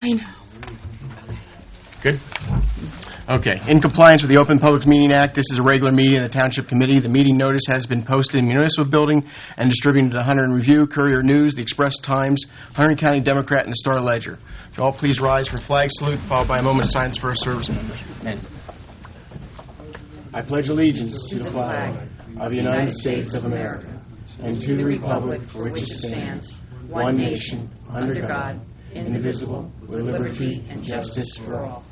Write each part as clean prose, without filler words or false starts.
Fine. Good? Okay. In compliance with the Open Public Meeting Act, this is a regular meeting of the Township Committee. The meeting notice has been posted in the municipal building and distributed to the Hunter and Review, Courier News, the Express Times, Hunter County Democrat, and the Star Ledger. If you all please rise for flag salute, followed by a moment of silence for our service members. Men. I pledge allegiance to the flag of the United States of America and to the republic for which it stands, one nation, under God, indivisible, with liberty and justice for all.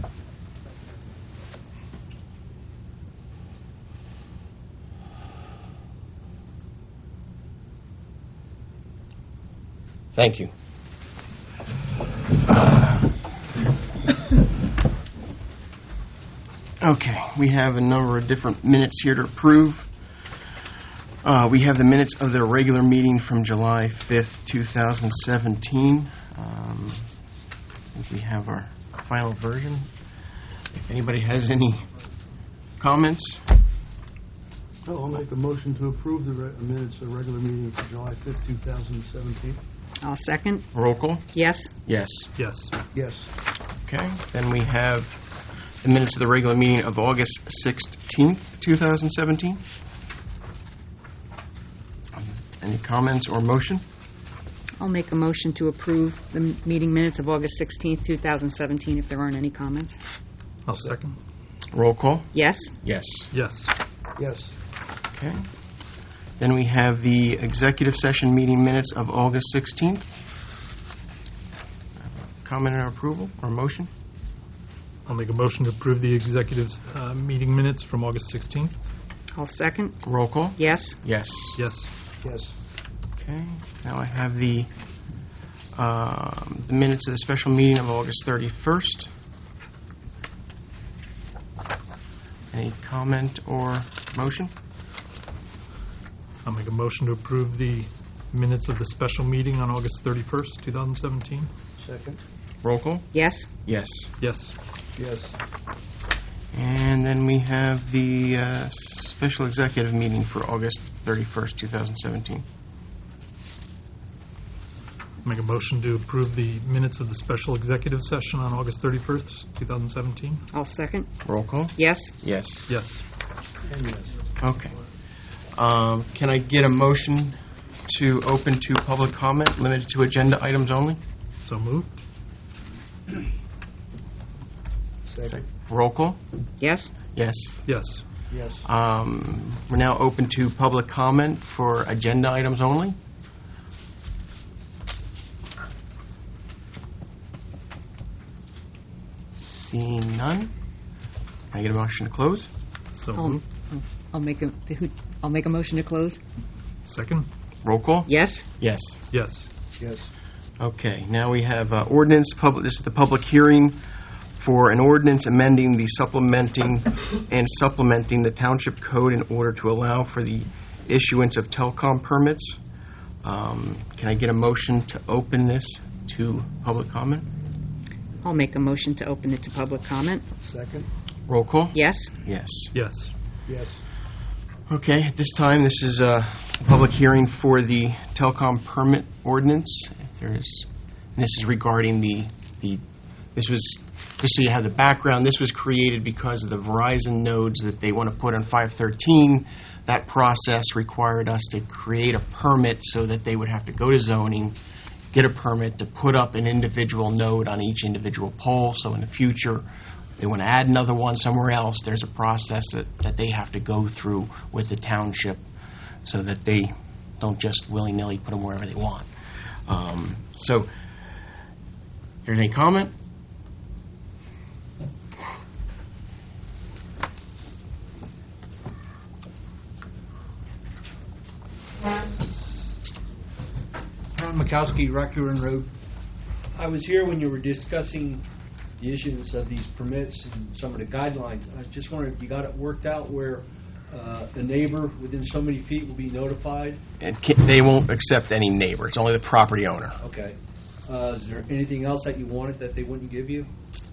Thank you. Okay, we have a number of different minutes here to approve. We have the minutes of the regular meeting from July 5th, 2017. I think we have our final version. If anybody has any comments? I'll make a motion to approve the minutes of the regular meeting for July 5th, 2017. I'll second. Roll call? Yes. Yes. Yes. Yes. Okay, then we have the minutes of the regular meeting of August 16th, 2017. Any comments or motion? I'll make a motion to approve the meeting minutes of August 16th, 2017, if there aren't any comments. I'll second. Roll call? Yes. Yes. Yes. Yes. Okay. Then we have the executive session meeting minutes of August 16th. Comment or approval or motion? I'll make a motion to approve the executive meeting minutes from August 16th. I'll second. Roll call? Yes. Yes. Yes. Yes. Okay. Now I have the minutes of the special meeting of August 31st. Any comment or motion? I'll make a motion to approve the minutes of the special meeting on August 31st, 2017. Second. Roll call? Yes. Yes. Yes. Yes. And then we have the special executive meeting for August 31st, 2017. Make a motion to approve the minutes of the special executive session on August 31st, 2017. I'll second. Roll call? Yes. Yes. Yes. And yes. Okay. Can I get a motion to open to public comment, limited to agenda items only? So moved. Second. Roll call? Yes. Yes. Yes. Yes. We're now open to public comment for agenda items only. Seeing none. Can I get a motion to close? So I'll, moved. I'll make a motion to close. Second. Roll call? Yes. Yes. Yes. Yes. Okay, now we have ordinance, this is the public hearing for an ordinance amending the supplementing the township code in order to allow for the issuance of telecom permits. Can I get a motion to open this to public comment? I'll make a motion to open it to public comment. Second. Roll call? Yes. Yes. Yes. Yes. Okay, at this time, this is a public hearing for the telecom permit ordinance. This is regarding this was, just so you have the background, this was created because of the Verizon nodes that they want to put on 513. That process required us to create a permit so that they would have to go to zoning, get a permit to put up an individual node on each individual pole. So in the future, if they want to add another one somewhere else, there's a process that they have to go through with the township so that they don't just willy-nilly put them wherever they want. So, is there any comment? Ron Mikowski, Raccoon Road. I was here when you were discussing the issuance of these permits and some of the guidelines. I just wondered if you got it worked out where a neighbor within so many feet will be notified. They won't accept any neighbor. It's only the property owner. Okay. Is there anything else that you wanted that they wouldn't give you?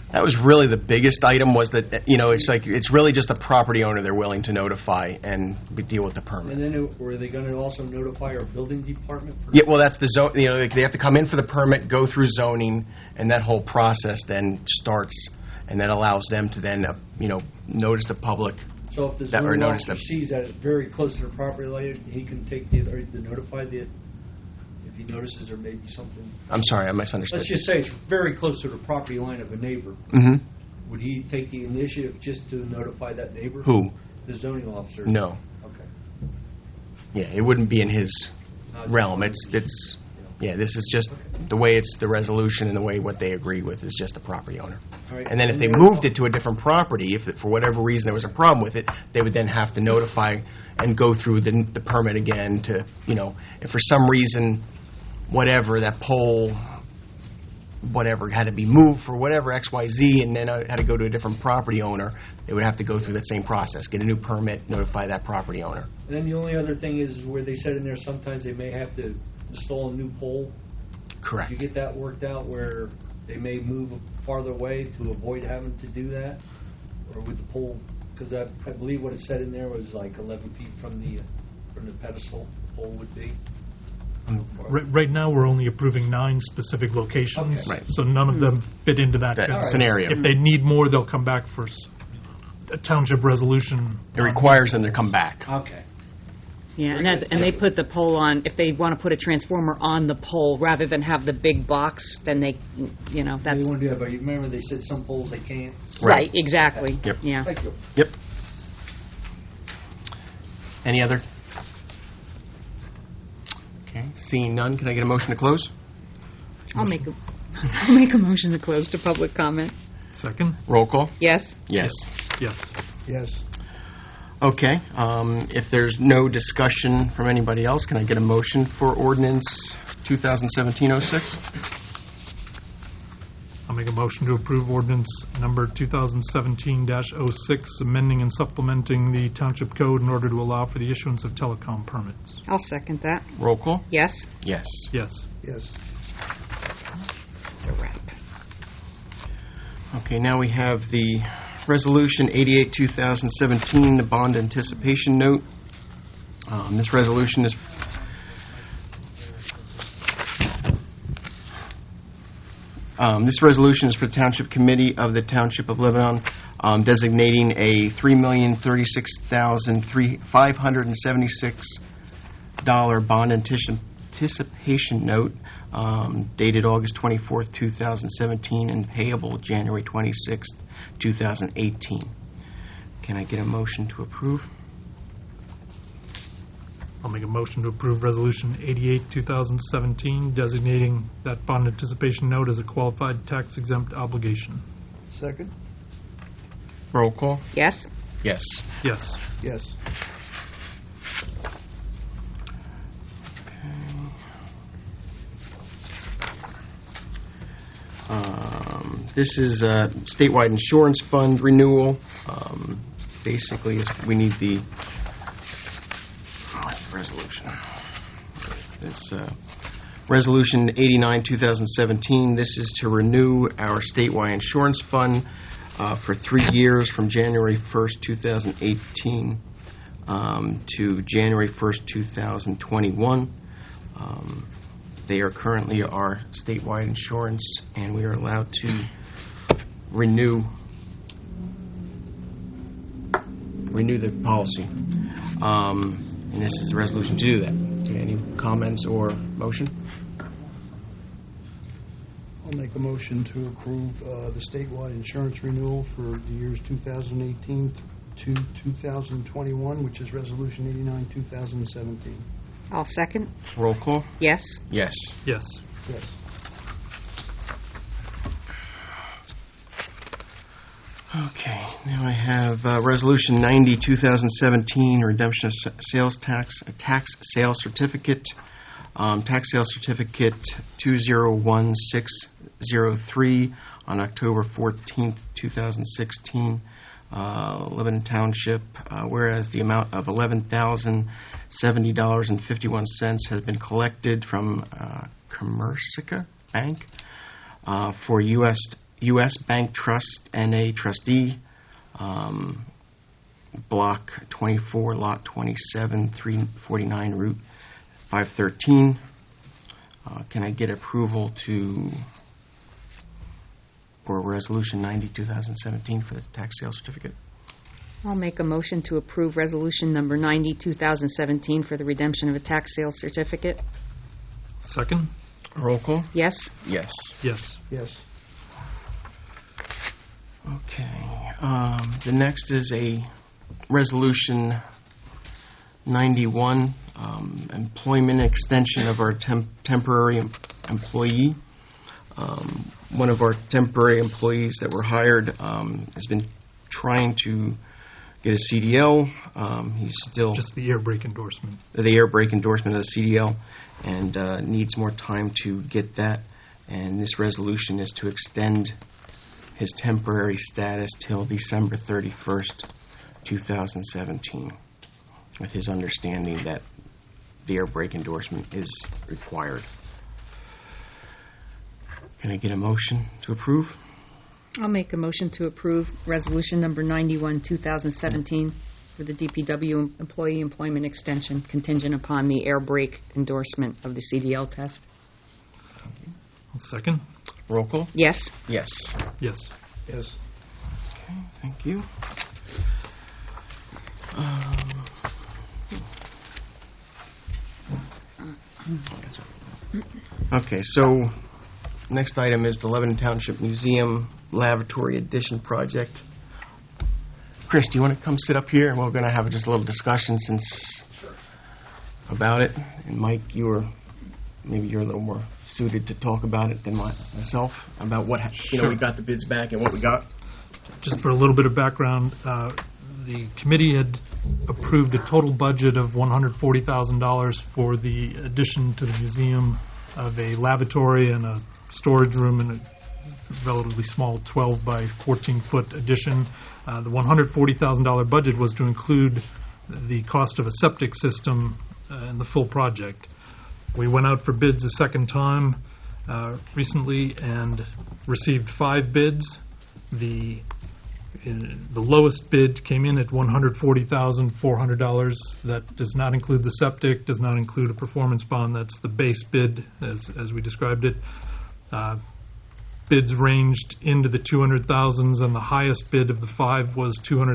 That was really the biggest item, was that, it's really just the property owner they're willing to notify and we deal with the permit. And then were they going to also notify our building department? Yeah, well, that's the zone, they have to come in for the permit, go through zoning, and that whole process then starts, and then allows them to then, notice the public. So if the That- or zoning notice officer them. sees that it's very close to the property line, he can take the authority to notify if he notices there may be something. I'm sorry, I misunderstood. Let's just say it's very close to the property line of a neighbor. Mm-hmm. Would he take the initiative just to notify that neighbor? Who? The zoning officer? No. Okay. Yeah, it wouldn't be in his Not- realm. This is just the way it's the resolution and the way what they agreed with is just the property owner. All right. And then if they moved it to a different property, if for whatever reason there was a problem with it, they would then have to notify and go through the permit again to, if for some reason, whatever, that pole, whatever, had to be moved for whatever XYZ, and then had to go to a different property owner, they would have to go through that same process, get a new permit, notify that property owner. And then the only other thing is where they said in there sometimes they may have to install a new pole. Correct. Did you get that worked out where they may move farther away to avoid having to do that? Or with the pole, because I believe what it said in there was like 11 feet from the pedestal pole would be. Right now, we're only approving 9 specific locations. Okay. Right. So none of them fit into that. That category. scenario. If they need more, they'll come back for a township resolution. It requires them to come back. Okay. Yeah, and they put the pole on, if they want to put a transformer on the pole rather than have the big box, then they, They that's... want to do that, but you remember they said some poles they can't? Right, exactly. Yep. Yeah. Thank you. Yep. Any other? Okay, seeing none, can I get a motion to close? I'll make a motion to close to public comment. Second? Roll call? Yes? Yes. Yes. Yes. Okay, if there's no discussion from anybody else, can I get a motion for ordinance 2017-06? I'll make a motion to approve ordinance number 2017-06, amending and supplementing the Township Code in order to allow for the issuance of telecom permits. I'll second that. Roll call? Yes? Yes. Yes. Yes. It's a wrap. Okay, now we have the Resolution 88-2017, the bond anticipation note. This resolution is for the Township Committee of the Township of Lebanon, designating a $3,036,576 bond anticipation note dated August 24th, 2017, and payable January 26th, 2018. Can I get a motion to approve? I'll make a motion to approve Resolution 88-2017, designating that bond anticipation note as a qualified tax-exempt obligation. Second? Roll call? Yes? Yes. Yes. Yes. This is a statewide insurance fund renewal. Basically, we need the resolution. It's Resolution 89-2017. This is to renew our statewide insurance fund for 3 years from January 1st, 2018 to January 1st, 2021. They are currently our statewide insurance, and we are allowed to renew the policy. And this is the resolution to do that. Do you have any comments or motion? I'll make a motion to approve the statewide insurance renewal for the years 2018 to 2021, which is Resolution 89-2017. I'll second. Roll call? Yes? Yes. Yes. Yes. Okay, now I have Resolution 90-2017, redemption of sales tax, a tax sale certificate, tax sale certificate 201603 on October 14th, 2016, Lebanon Township, whereas the amount of $11,070.51 has been collected from Commercica Bank for U.S. U.S. Bank Trust N.A. trustee, Block 24, Lot 27, 349, Route 513. Can I get approval for Resolution 90, 2017 for the tax sale certificate? I'll make a motion to approve Resolution Number 90, 2017 for the redemption of a tax sale certificate. Second? Roll call? Yes? Yes. Yes. Yes. Okay. The next is a Resolution 91, employment extension of our temporary employee. One of our temporary employees that were hired has been trying to get a CDL. He's still Just the air brake endorsement. the air brake endorsement of the CDL and needs more time to get that. And this resolution is to extend his temporary status till December 31st, 2017, with his understanding that the air brake endorsement is required. Can I get a motion to approve? I'll make a motion to approve Resolution Number 91, 2017 for the DPW employee employment extension contingent upon the air brake endorsement of the CDL test. Second? Roll call? Yes? Yes. Yes. Yes. Okay, thank you. Okay, so next item is the Lebanon Township Museum Lavatory Addition Project. Chris, do you want to come sit up here? We're going to have just a little discussion about it. And Mike, maybe you're a little more suited to talk about it than myself, about what, Sure. we got the bids back and what we got. Just for a little bit of background, the committee had approved a total budget of $140,000 for the addition to the museum of a lavatory and a storage room and a relatively small 12 by 14-foot addition. The $140,000 budget was to include the cost of a septic system in the full project. We went out for bids a second time recently and received 5 bids. The lowest bid came in at $140,400. That does not include the septic, does not include a performance bond. That's the base bid, as we described it. Bids ranged into the 200,000s, and the highest bid of the 5 was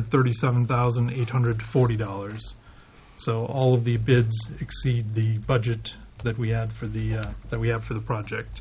$237,840. So all of the bids exceed the budget that we had for the project.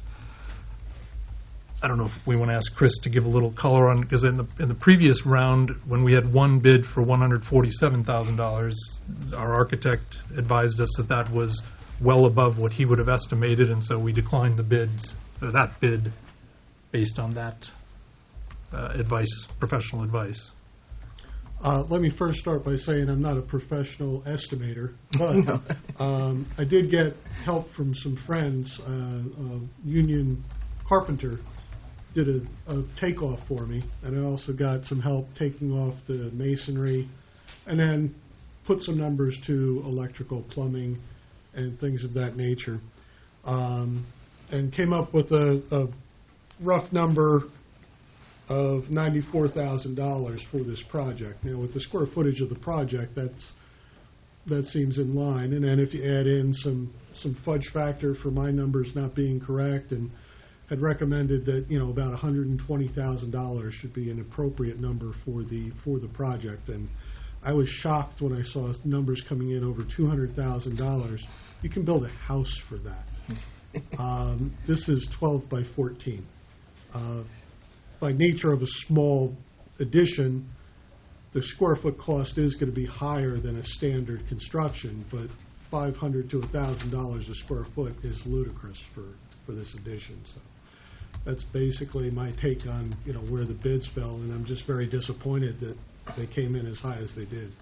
I don't know if we want to ask Chris to give a little color on, because in the previous round, when we had one bid for $147,000, our architect advised us that was well above what he would have estimated, and so we declined that bid based on that professional advice. Let me first start by saying I'm not a professional estimator, but I did get help from some friends. Union Carpenter did a takeoff for me, and I also got some help taking off the masonry, and then put some numbers to electrical, plumbing, and things of that nature, and came up with a rough number of $94,000 for this project. Now, with the square footage of the project, that seems in line. And then if you add in some fudge factor for my numbers not being correct, and had recommended that about $120,000 should be an appropriate number for the project. And I was shocked when I saw numbers coming in over $200,000. You can build a house for that. This is 12 by 14. By nature of a small addition, the square foot cost is going to be higher than a standard construction, but $500 to $1,000 a square foot is ludicrous for this addition. So that's basically my take on where the bids fell, and I'm just very disappointed that they came in as high as they did.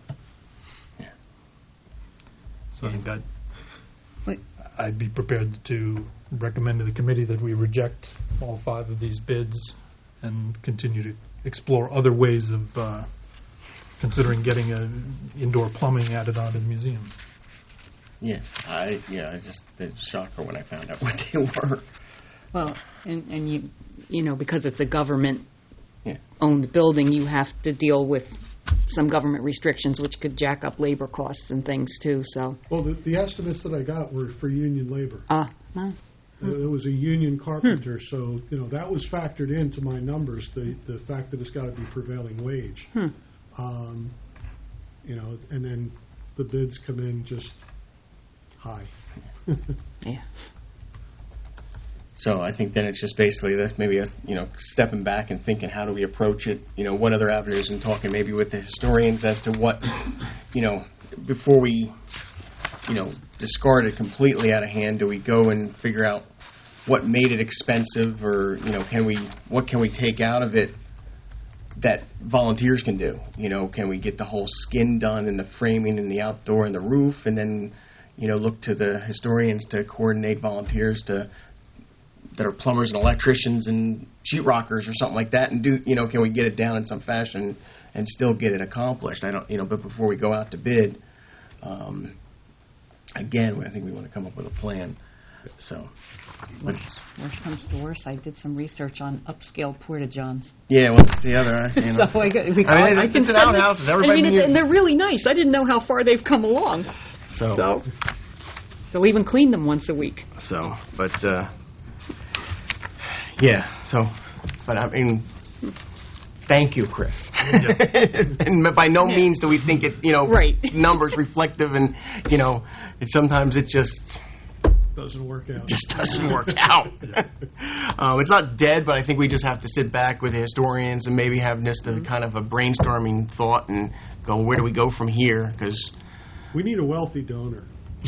So I think I'd be prepared to recommend to the committee that we reject all 5 of these bids and continue to explore other ways of considering getting indoor plumbing added on to the museum. I just the shocker when I found out what they were. Well, and you know, because it's a government-owned Yeah. building, you have to deal with some government restrictions, which could jack up labor costs and things too, so. Well, the estimates that I got were for union labor. Well, It was a union carpenter, so, that was factored into my numbers, the fact that it's got to be prevailing wage. And then the bids come in just high. yeah. So I think then it's just basically that's maybe stepping back and thinking how do we approach it, what other avenues, and talking maybe with the historians as to what, before we, discard it completely out of hand, do we go and figure out what made it expensive, or, what can we take out of it that volunteers can do? Can we get the whole skin done and the framing and the outdoor and the roof, and then, look to the historians to coordinate volunteers that are plumbers and electricians and sheetrockers or something like that, and do, can we get it down in some fashion and still get it accomplished? I don't, but before we go out to bid, again, I think we want to come up with a plan. So, but Worst comes to worst, I did some research on upscale porta-johns. yeah, well, that's the other, So I can it's an send outhouse. it- Everybody and they're really nice. I didn't know how far they've come along. So they'll even clean them once a week. But I mean, thank you, Chris. And by no means do we think it, Right. numbers reflective, and sometimes it just Doesn't work out. doesn't work out. It's not dead, but I think we just have to sit back with the historians and maybe have just a kind of a brainstorming thought and go, where do we go from here? Because We need a wealthy donor.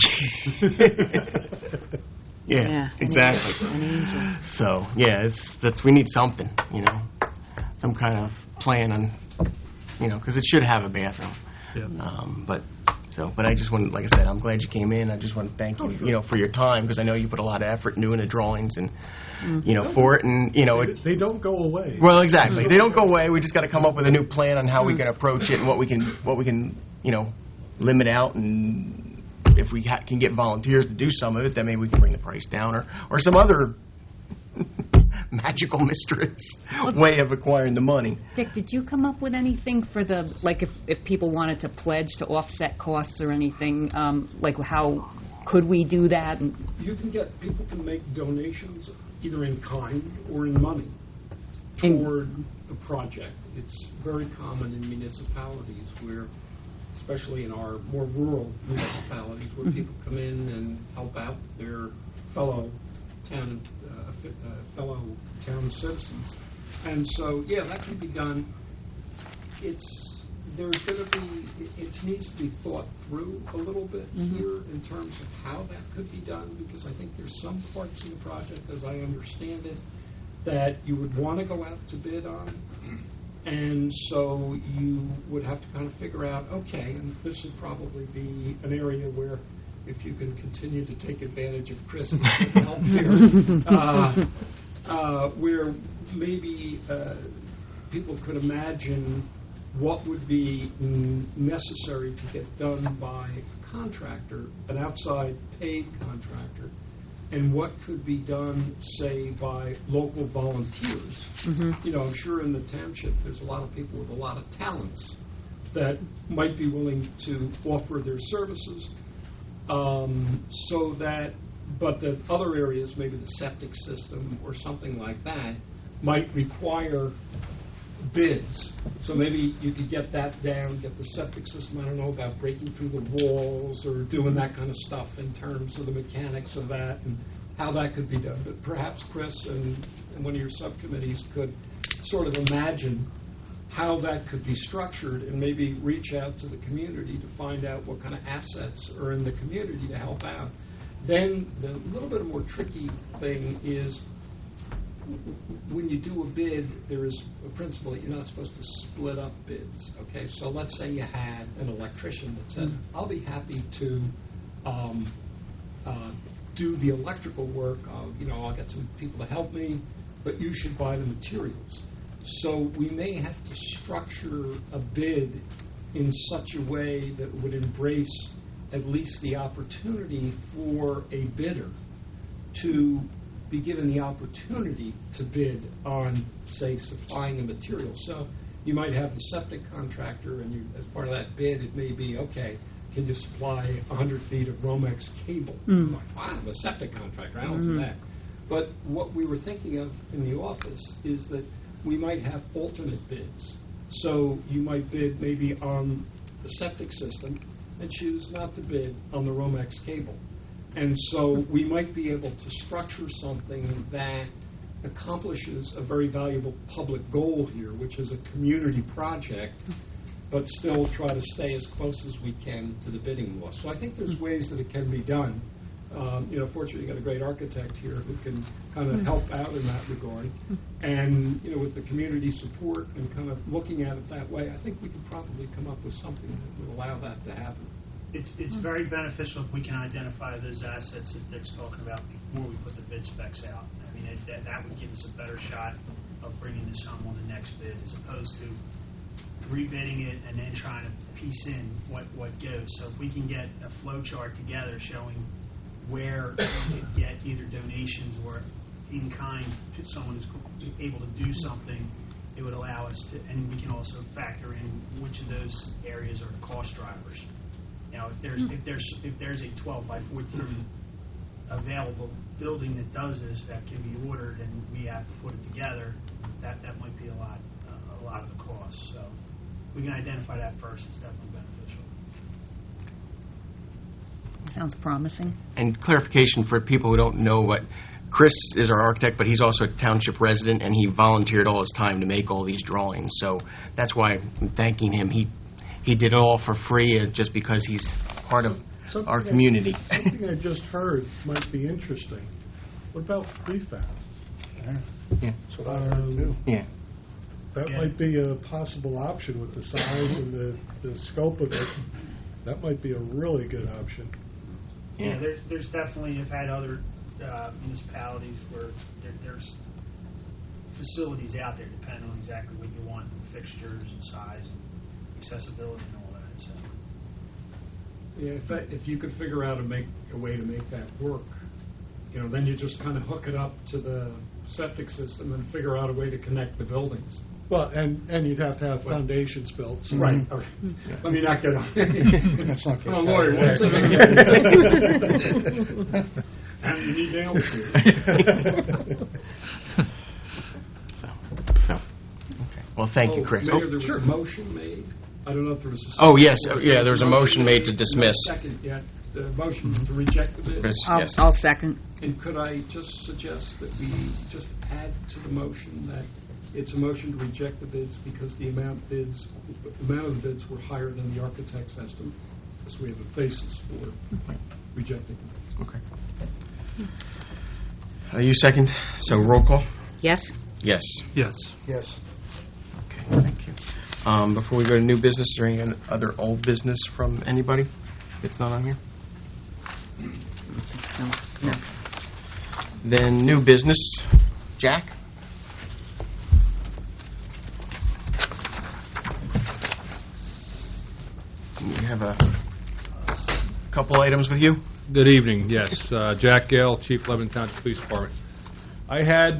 yeah, exactly. An angel. So we need something, some kind of plan on, because it should have a bathroom. Yeah. But I just want, like I said, I'm glad you came in. I just want to thank you, for your time, because I know you put a lot of effort into the drawings and, for it, and They don't go away. well, exactly. They don't go away. We just got to come up with a new plan on how we can approach it and what we can, limit out, and if we can get volunteers to do some of it, then maybe we can bring the price down, or some other magical mistress way of acquiring the money. Dick, did you come up with anything for the, like, if people wanted to pledge to offset costs or anything, like how could we do that? And People can make donations either in kind or in money In- toward the project. It's very common in municipalities where, especially in our more rural municipalities, where people come in and help out their fellow town citizens. And so, that can be done. It needs to be thought through a little bit here in terms of how that could be done, because I think there's some parts of the project, as I understand it, that you would want to go out to bid on. And so you would have to kind of figure out, okay, and this would probably be an area where, if you can continue to take advantage of Chris' help here, where maybe people could imagine what would be necessary to get done by a contractor, an outside paid contractor, and what could be done, say, by local volunteers. I'm sure in the township there's a lot of people with a lot of talents that might be willing to offer their services. But the other areas, maybe the septic system or something like that, might require bids. So maybe you could get that down, get the septic system, I don't know about breaking through the walls or doing that kind of stuff in terms of the mechanics of that and how that could be done. But perhaps Chris and one of your subcommittees could sort of imagine how that could be structured and maybe reach out to the community to find out what kind of assets are in the community to help out. Then the little bit more tricky thing is when you do a bid, there is a principle that you're not supposed to split up bids. Okay, so let's say you had an electrician that said, I'll be happy to do the electrical work. I'll get some people to help me, but you should buy the materials. So we may have to structure a bid in such a way that would embrace at least the opportunity for a bidder to be given the opportunity to bid on, say, supplying a material. So you might have the septic contractor, and you, as part of that bid, it may be, okay, can you supply 100 feet of Romex cable? I'm like, wow, I'm a septic contractor, I don't do that. But what we were thinking of in the office is that we might have alternate bids. So you might bid maybe on the septic system and choose not to bid on the Romex cable. And so we might be able to structure something that accomplishes a very valuable public goal here, which is a community project, but still try to stay as close as we can to the bidding law. So I think there's ways that it can be done. Fortunately, you got a great architect here who can kind of help out in that regard. And, with the community support and kind of looking at it that way, I think we could probably come up with something that would allow that to happen. It's very beneficial if we can identify those assets that Dick's talking about before we put the bid specs out. I mean, that would give us a better shot of bringing this home on the next bid, as opposed to rebidding it and then trying to piece in what goes. So if we can get a flow chart together showing where we could get either donations or in kind, if someone is able to do something, it would allow us to, and we can also factor in which of those areas are the cost drivers. If there's a 12 by 14 available building that does this, that can be ordered, and we have to put it together, that might be a lot of the cost. So we can identify that first. It's definitely beneficial. Sounds promising. And clarification for people who don't know what, Chris is our architect, but he's also a township resident, and he volunteered all his time to make all these drawings. So that's why I'm thanking him. He did it all for free just because he's part of our community. Something I just heard might be interesting. What about prefab? Yeah. That's what I heard too. Yeah. That might be a possible option with the size and the scope of it. That might be a really good option. Yeah, there's definitely, I've had other municipalities where there's facilities out there depending on exactly what you want, fixtures and size and accessibility and all that. So. Yeah, if you could figure out a way to make that work, then you just kind of hook it up to the septic system and figure out a way to connect the buildings. Well, and you'd have to have foundations built. So. Right. Okay. Let me not get on. That's not I'm a good. lawyer. And you need nails here. So, okay. Well, thank you, Chris. Mayor, there was a motion made. I don't know if there was a Oh, yes. There was a motion made to dismiss. Second, yeah. The motion to reject the bid. Yes. I'll second. And could I just suggest that we just add to the motion that it's a motion to reject the bids because the amount of the bids were higher than the architect's estimate, so we have a basis for rejecting them. Okay. You second? So roll call? Yes? Yes. Yes. Yes. Okay, thank you. Before we go to new business, is there any other old business from anybody that's not on here? So, no. Then new business. Jack? You have a couple items with you? Good evening, yes. Jack Gale, Chief Lebanon Township Police Department. I had,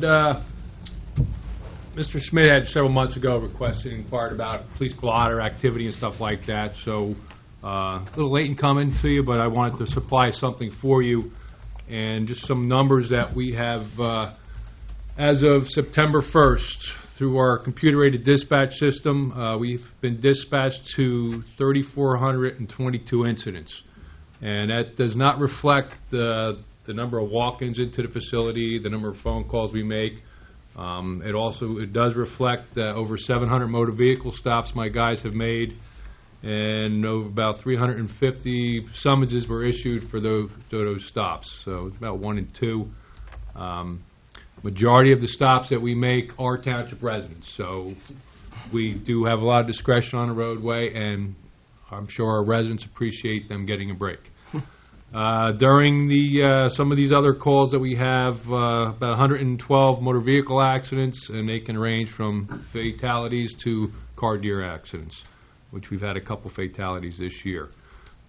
Mr. Schmidt had several months ago requested and inquired about police blotter activity and stuff like that, so a little late in coming to you, but I wanted to supply something for you, and just some numbers that we have as of September 1st through our computer-aided dispatch system. We've been dispatched to 3,422 incidents. And that does not reflect the number of walk-ins into the facility, the number of phone calls we make. It does reflect over 700 motor vehicle stops my guys have made, and about 350 summonses were issued for those stops. So it's about 1 in 2. Majority of the stops that we make are township residents, so we do have a lot of discretion on the roadway, and I'm sure our residents appreciate them getting a break. During some of these other calls that we have, about 112 motor vehicle accidents, and they can range from fatalities to car deer accidents, which we've had a couple fatalities this year.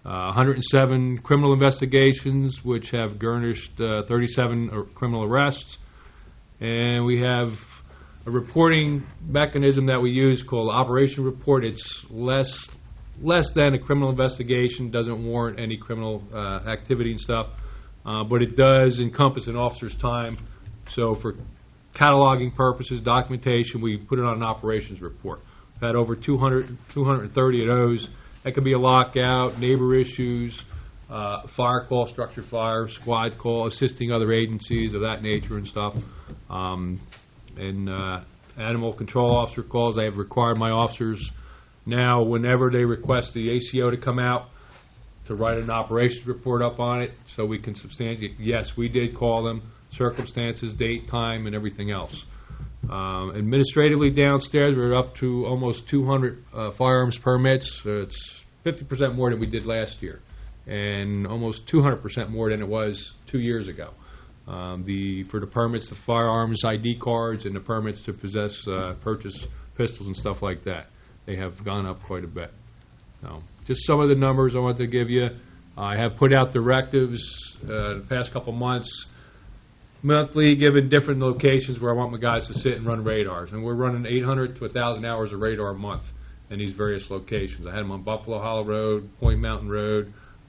107 criminal investigations, which have garnished 37 criminal arrests. And we have a reporting mechanism that we use called Operation Report. It's less than a criminal investigation, doesn't warrant any criminal activity and stuff, but it does encompass an officer's time. So for cataloging purposes, documentation, we put it on an operations report. We've had over 230 of those. That could be a lockout, neighbor issues, fire call, structure fire, squad call, assisting other agencies of that nature and stuff. And animal control officer calls. I have required my officers now, whenever they request the ACO to come out, to write an operations report up on it so we can substantiate, yes, we did call them, circumstances, date, time, and everything else. Administratively downstairs, we're up to almost 200 firearms permits. It's 50% more than we did last year, and almost 200% more than it was 2 years ago. For the permits, the firearms ID cards, and the permits to purchase pistols and stuff like that, they have gone up quite a bit. So, just some of the numbers I want to give you. I have put out directives the past couple months, monthly, given different locations where I want my guys to sit and run radars. And we're running 800 to 1,000 hours of radar a month in these various locations. I had them on Buffalo Hollow Road, Point Mountain Road,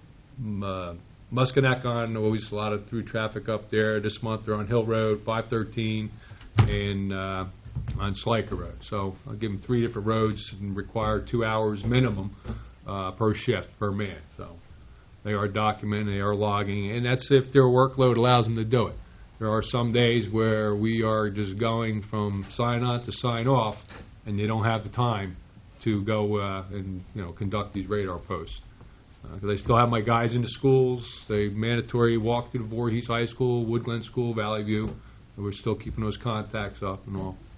Muscanac, always a lot of through traffic up there. This month they're on Hill Road, 513, and on Sliker Road. So I'll give them 3 different roads and require 2 hours minimum per shift, per man. So they are documenting, they are logging, and that's if their workload allows them to do it. There are some days where we are just going from sign on to sign off, and they don't have the time to go and conduct these radar posts. Because I still have my guys in the schools. They mandatory walk to the Voorhees High School, Woodland School, Valley View. And we're still keeping those contacts up and all.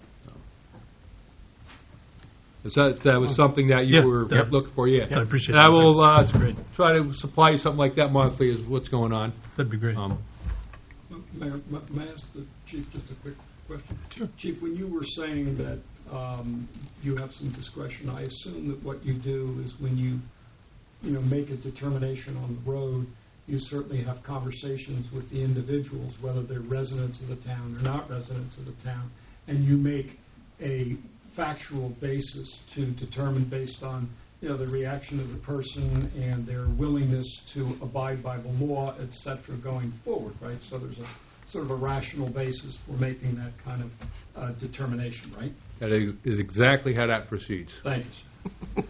So that was something that you were looking for, yeah. I appreciate and that. I will That's great. try to supply you something like that monthly is what's going on. That'd be great. Mayor, may I ask the chief just a quick question? Sure. Chief, when you were saying that you have some discretion, I assume that what you do is when you make a determination on the road, you certainly have conversations with the individuals, whether they're residents of the town or not residents of the town, and you make a factual basis to determine based on the reaction of the person and their willingness to abide by the law, etc., going forward, right? So there's a sort of a rational basis for making that kind of determination, right? That is exactly how that proceeds. Thank you,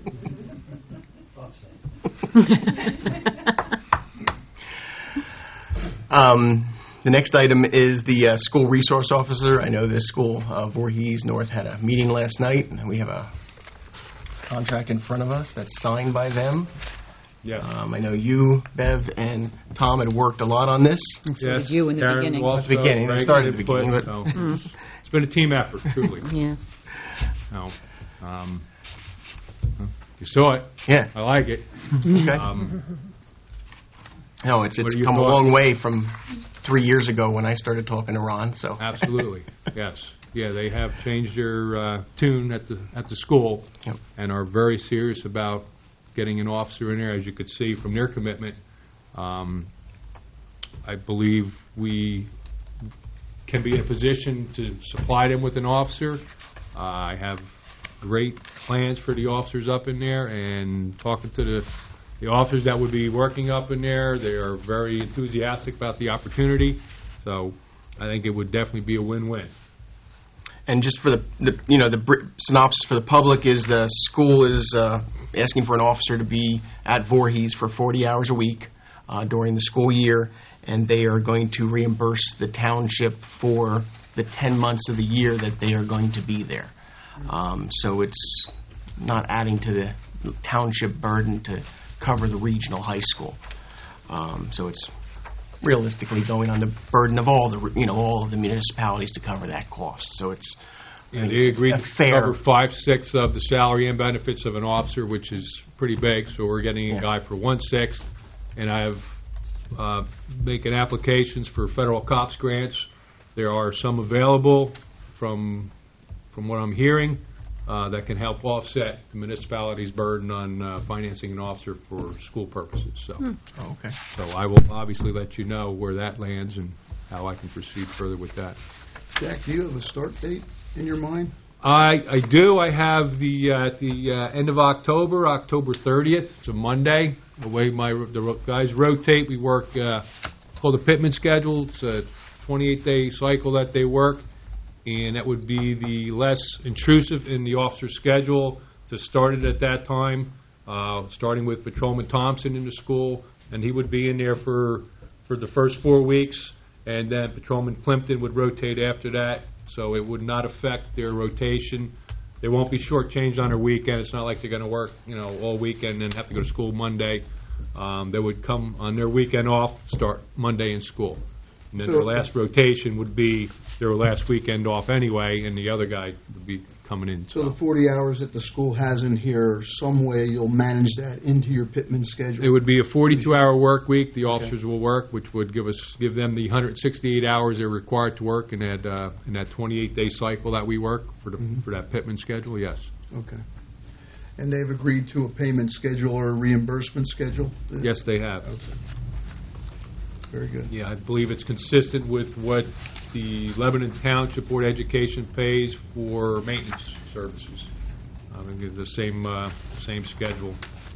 The next item is the school resource officer. I know the school, Voorhees North, had a meeting last night, and we have a contract in front of us that's signed by them. Yeah. I know you, Bev, and Tom had worked a lot on this. So did you in the Karen beginning. also, At the beginning. It Greg started at the input, beginning, so it's been a team effort, truly. Yeah. No, you saw it. Yeah. I like it. Okay. No, it's What are your come a thoughts? long way from 3 years ago when I started talking to Ron. So Absolutely, yes. Yeah, they have changed their tune at the school, Yep. and are very serious about getting an officer in there. As you could see from their commitment, I believe we can be in a position to supply them with an officer. I have great plans for the officers up in there, and talking to the officers that would be working up in there, they are very enthusiastic about the opportunity. So I think it would definitely be a win-win. And just for the synopsis for the public is the school is asking for an officer to be at Voorhees for 40 hours a week during the school year, and they are going to reimburse the township for the 10 months of the year that they are going to be there. So it's not adding to the township burden to cover the regional high school. So it's realistically going on the burden of all the municipalities to cover that cost. So it's And they agreed a to fair. cover 5/6 of the salary and benefits of an officer, which is pretty big. So we're getting a guy for 1/6, and I have making applications for federal cops grants. There are some available from what I'm hearing. that can help offset the municipality's burden on financing an officer for school purposes. So, Oh, okay. so I will obviously let you know where that lands and how I can proceed further with that. Jack, do you have a start date in your mind? I do. I have at the end of October, October 30th. It's a Monday. The way the guys rotate, we work called the Pittman schedule. It's a 28-day cycle that they work, and that would be the less intrusive in the officer's schedule to start it at that time, starting with Patrolman Thompson in the school, and he would be in there for the first 4 weeks, and then Patrolman Plimpton would rotate after that. So it would not affect their rotation. They won't be shortchanged on their weekend. It's not like they're going to work, all weekend and have to go to school Monday. They would come on their weekend off, start Monday in school. And then So- their last rotation would be their last weekend off anyway, and the other guy would be coming in. So the 40 hours that the school has in here, some way you'll manage that into your Pittman schedule? It would be a 42-hour work week. The officers will work, which would give them the 168 hours they're required to work in that 28-day cycle that we work for that Pittman schedule. Yes. Okay. And they've agreed to a payment schedule or a reimbursement schedule? Yes, they have. Okay. Very good. Yeah, I believe it's consistent with what the Lebanon Township Board of Education pays for maintenance services. I think it's the same schedule.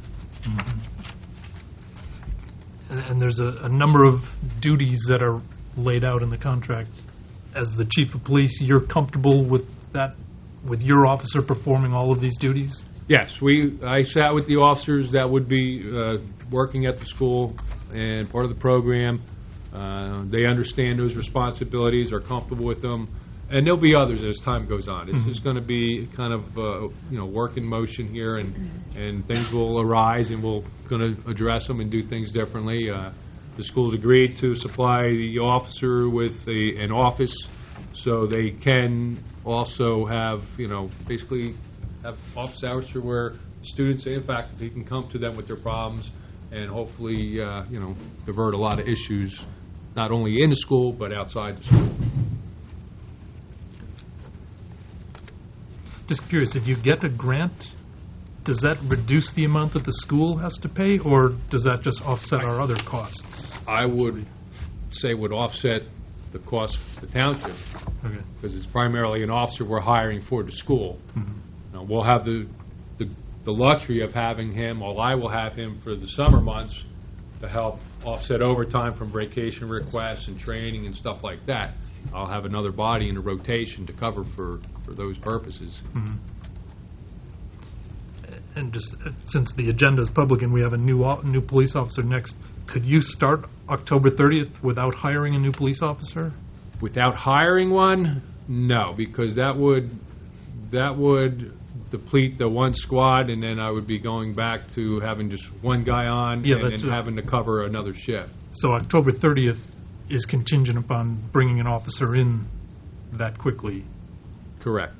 And there's a number of duties that are laid out in the contract. As the chief of police, you're comfortable with that, with your officer performing all of these duties? Yes, I sat with the officers that would be working at the school and part of the program. They understand those responsibilities, are comfortable with them, and there'll be others as time goes on. It's just going to be kind of work in motion here, and things will arise, and we're going to address them and do things differently. The school's agreed to supply the officer with an office, so they can also have basically have office hours for where students and faculty can come to them with their problems and hopefully, divert a lot of issues, not only in the school, but outside the school. Just curious, if you get a grant, does that reduce the amount that the school has to pay, or does that just offset our other costs? I would say would offset the cost for the township, Okay. because it's primarily an officer we're hiring for the school. Now, we'll have the luxury of having him, or I will have him for the summer months to help offset overtime from vacation requests and training and stuff like that. I'll have another body in the rotation to cover for those purposes. And just since the agenda is public and we have a new police officer next, could you start October 30th without hiring a new police officer? Without hiring one, no, because that would deplete the one squad, and then I would be going back to having just one guy on Yeah, and that's then having to cover another shift. So October 30th is contingent upon bringing an officer in that quickly. Correct.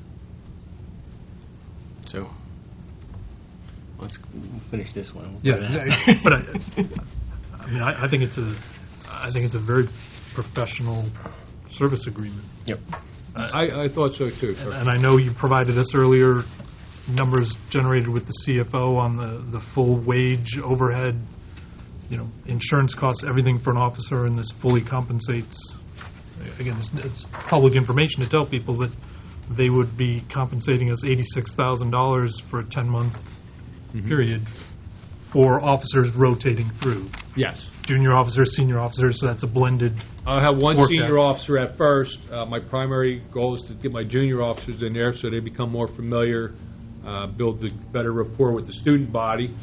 So, let's finish this one. Yeah, but I think it's a very professional service agreement. Yep. I thought so too, sir. And I know you provided us earlier numbers generated with the CFO on the full wage, overhead, insurance costs, everything for an officer, and this fully compensates. Again, it's public information to tell people that they would be compensating us $86,000 for a 10-month period for officers rotating through. Yes. Junior officers, senior officers, so that's a blended. I'll have one Work senior that. officer at first. My primary goal is to get my junior officers in there so they become more familiar, build a better rapport with the student body,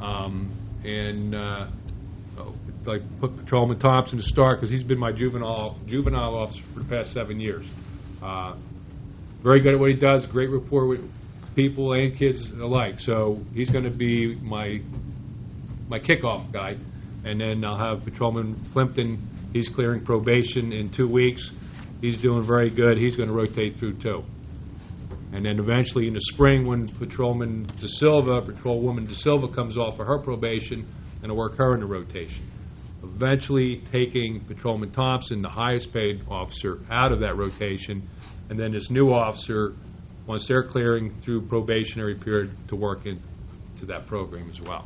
like put Patrolman Thompson to start because he's been my juvenile officer for the past 7 years. Very good at what he does, great rapport with people and kids alike. So he's going to be my kickoff guy. And then I'll have Patrolman Plimpton. He's clearing probation in 2 weeks. He's doing very good. He's going to rotate through too. And then eventually in the spring when Patrolwoman De Silva comes off of her probation, I'm going to work her in the rotation. Eventually taking Patrolman Thompson, the highest paid officer, out of that rotation. And then this new officer once they're clearing through probationary period, to work into that program as well.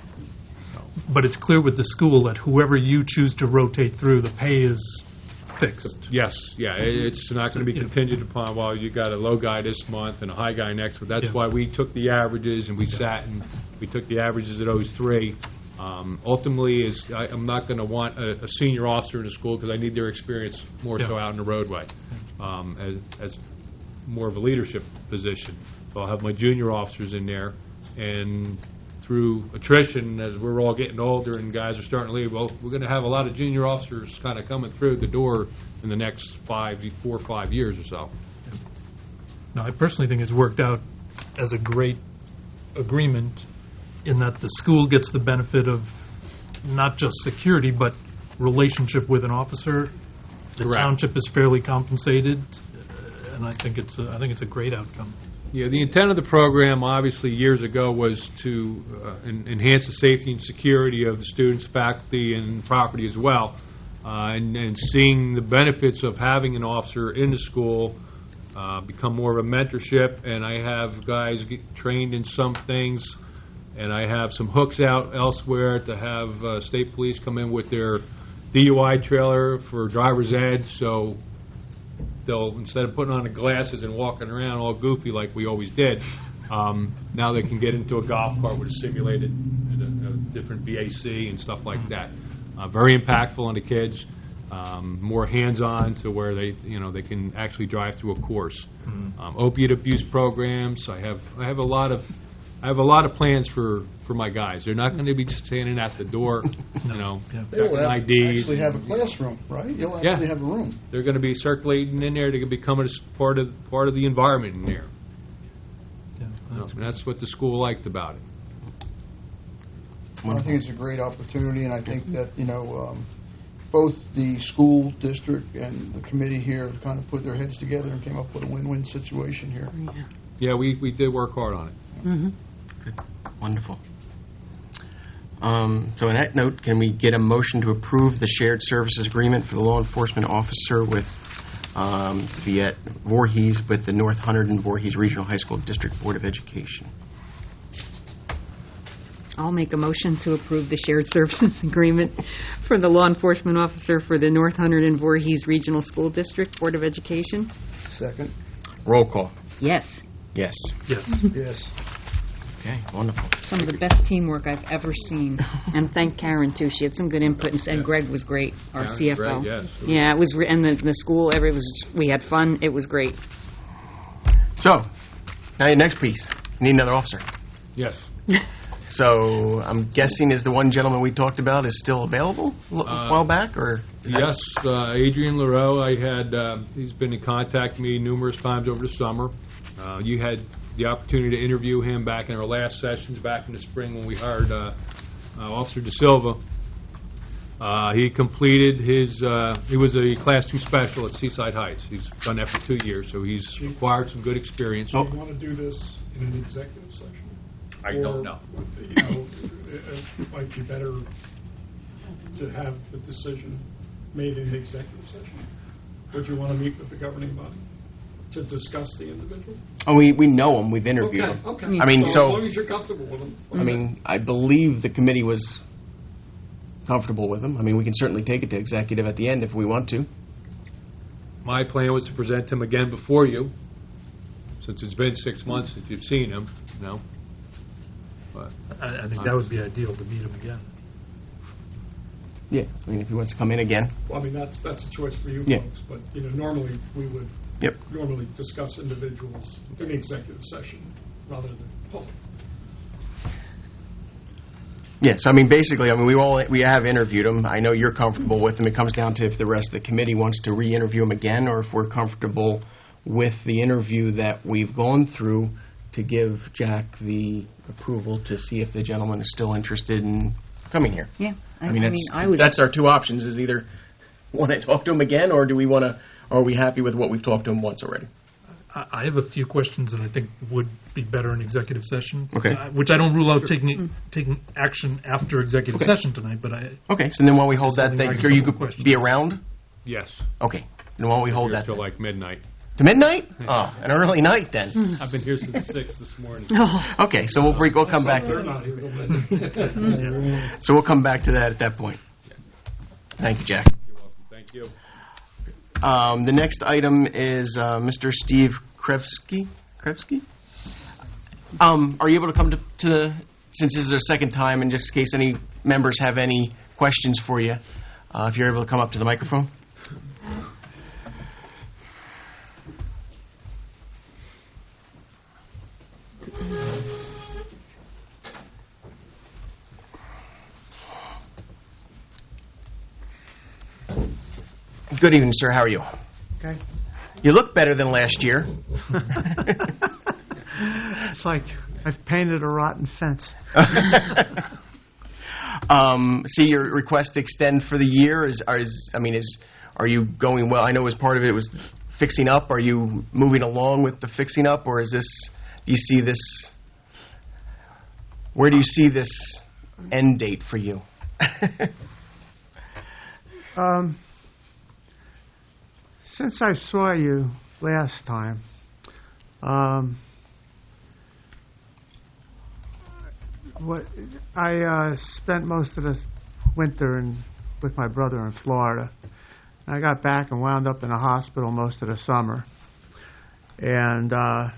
But it's clear with the school that whoever you choose to rotate through, the pay is fixed. Yes, yeah, it's not going to be contingent upon, well, you got a low guy this month and a high guy next, but that's Yeah. why we took the averages and we sat and we took the averages of those three. Ultimately, I'm not going to want a senior officer in the school because I need their experience more so Yeah. out in the roadway as more of a leadership position. So I'll have my junior officers in there, and through attrition, as we're all getting older and guys are starting to leave, well, we're going to have a lot of junior officers kind of coming through the door in the next 4 or 5 years or so. No, I personally think it's worked out as a great agreement in that the school gets the benefit of not just security, but relationship with an officer. The Correct. township is fairly compensated, and I think it's a great outcome. Yeah, the intent of the program, obviously, years ago, was to enhance the safety and security of the students, faculty, and property as well. And seeing the benefits of having an officer in the school become more of a mentorship, and I have guys get trained in some things, and I have some hooks out elsewhere to have state police come in with their DUI trailer for driver's ed, so they'll, instead of putting on the glasses and walking around all goofy like we always did, now they can get into a golf cart with a simulated a different VAC and stuff like that. Very impactful on the kids, more hands-on to where they can actually drive through a course. Opiate abuse programs. I have a lot of plans for my guys. They're not going to be standing at the door, Yeah. They'll checking IDs. actually have a classroom, right? You'll Yeah. actually have a room. They're going to be circulating in there. They're going to become a part of the environment in there. Yeah, And that's what the school liked about it. I think it's a great opportunity, and I think that, both the school district and the committee here have kind of put their heads together and came up with a win-win situation here. Yeah, we did work hard on it. Wonderful. So on that note, can we get a motion to approve the shared services agreement for the law enforcement officer with Viet Voorhees with the North Hunterdon and Voorhees Regional High School District Board of Education? I'll make a motion to approve the shared services agreement for the law enforcement officer for the North Hunterdon and Voorhees Regional School District Board of Education. Second? Roll call. Yes. Yes. Yes. Yes. Okay, wonderful. Some of the best teamwork I've ever seen. And thank Karen, too. She had some good input, and Greg was great, our Karen, CFO. Greg, yes. Yeah, it was, and the school, we had fun. It was great. So, now your next piece. You need another officer. Yes. So, I'm guessing is the one gentleman we talked about is still available a while back, or? is that- Yes, Adrian Leroux, he's been in contact with me numerous times over the summer. You had the opportunity to interview him back in our last sessions, back in the spring when we hired Officer De Silva. He completed he was a Class 2 special at Seaside Heights. He's done that for 2 years, so he's acquired some good experience. Do you want to do this in an executive session? I don't know. It might be better to have the decision made in executive session. Would you want to meet with the governing body to discuss the individual? Oh, we know him. We've interviewed him. Okay. I mean, As so- long as you're comfortable with them. I mean, I believe the committee was comfortable with him. I mean, we can certainly take it to executive at the end if we want to. My plan was to present him again before you, since it's been 6 months since you've seen him, But I think that would be ideal to meet him again. Yeah, I mean, if he wants to come in again. Well, I mean, that's a choice for you Yeah. folks, but, normally we would Yep. normally discuss individuals in executive session rather than public. Yes, I mean, basically, I mean, we have interviewed him. I know you're comfortable with him. It comes down to if the rest of the committee wants to re-interview him again, or if we're comfortable with the interview that we've gone through to give Jack the approval to see if the gentleman is still interested in coming here. Yeah. I mean, that's our two options: is either want to talk to him again, or do we want to? Are we happy with what we've talked to him once already? I have a few questions that I think would be better in executive session. Okay. Which I don't rule out taking action after executive session tonight, but Okay, so then while we hold that, Something I thing, can you put could questions. be around. yes. Okay, then while we hold Here that. till then. like midnight. To midnight? Oh, an early night then. I've been here since 6 this morning. Okay, so we'll come back They're to not here till midnight. so we'll come back to that at that point. Thank you, Jack. You're welcome. Thank you. The next item is Mr. Steve Krevsky. Krevsky? Are you able to come to the, since this is our second time, and just in case any members have any questions for you, if you're able to come up to the microphone? Good evening, sir. How are you? Okay. You look better than last year. It's like I've painted a rotten fence. See your request to extend for the year are you going well? I know as part of it was fixing up. Are you moving along with the fixing up, or is this? Do you see this? Where do you see this end date for you? Since I saw you last time, I spent most of the winter with my brother in Florida. I got back and wound up in a hospital most of the summer. And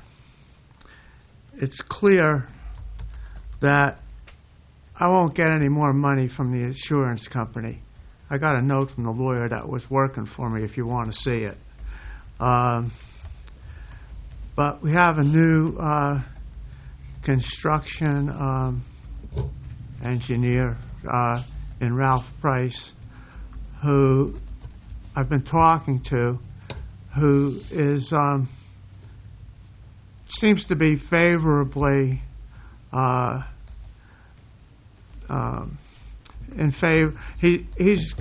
it's clear that I won't get any more money from the insurance company. I got a note from the lawyer that was working for me if you want to see it. But we have a new construction engineer in Ralph Price, who I've been talking to, who is seems to be favorably in favor. He's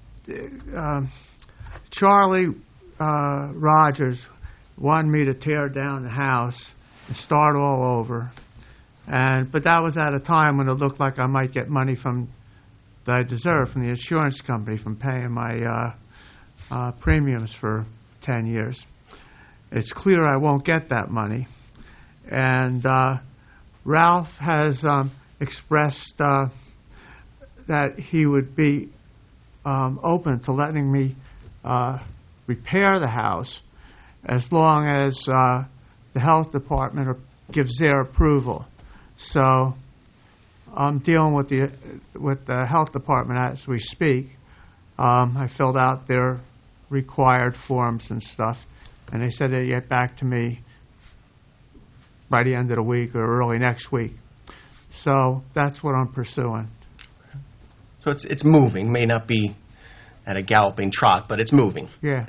Charlie Rogers wanted me to tear down the house and start all over, but that was at a time when it looked like I might get money that I deserve from the insurance company from paying my premiums for 10 years. It's clear I won't get that money, and Ralph has expressed that he would be open to letting me repair the house as long as the health department gives their approval. So I'm dealing with the health department as we speak. I filled out their required forms and stuff, and they said they'd get back to me by the end of the week or early next week. So that's what I'm pursuing. So it's moving. May not be at a galloping trot, but it's moving. Yeah.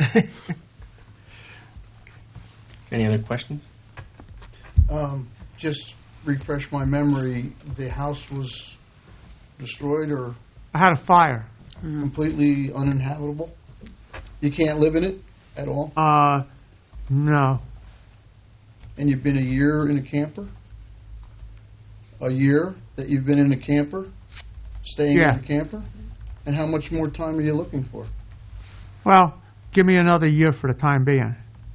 Any other questions? Just refresh my memory, the house was destroyed or I had a fire. completely uninhabitable? You can't live in it at all? No. And you've been a year in a camper? A year that you've been in a camper? Staying Yeah. in a camper? And how much more time are you looking for? Well, give me another year for the time being.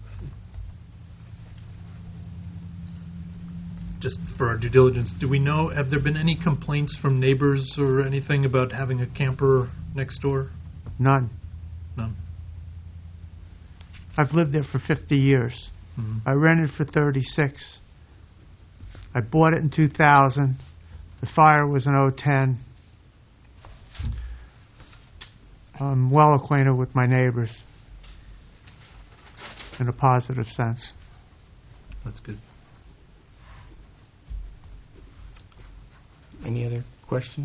Just for our due diligence, do we know, have there been any complaints from neighbors or anything about having a camper next door? None. None. I've lived there for 50 years. Mhm. I rented for 36. I bought it in 2000. The fire was in 2010. I'm well acquainted with my neighbors in a positive sense. That's good. Any other questions?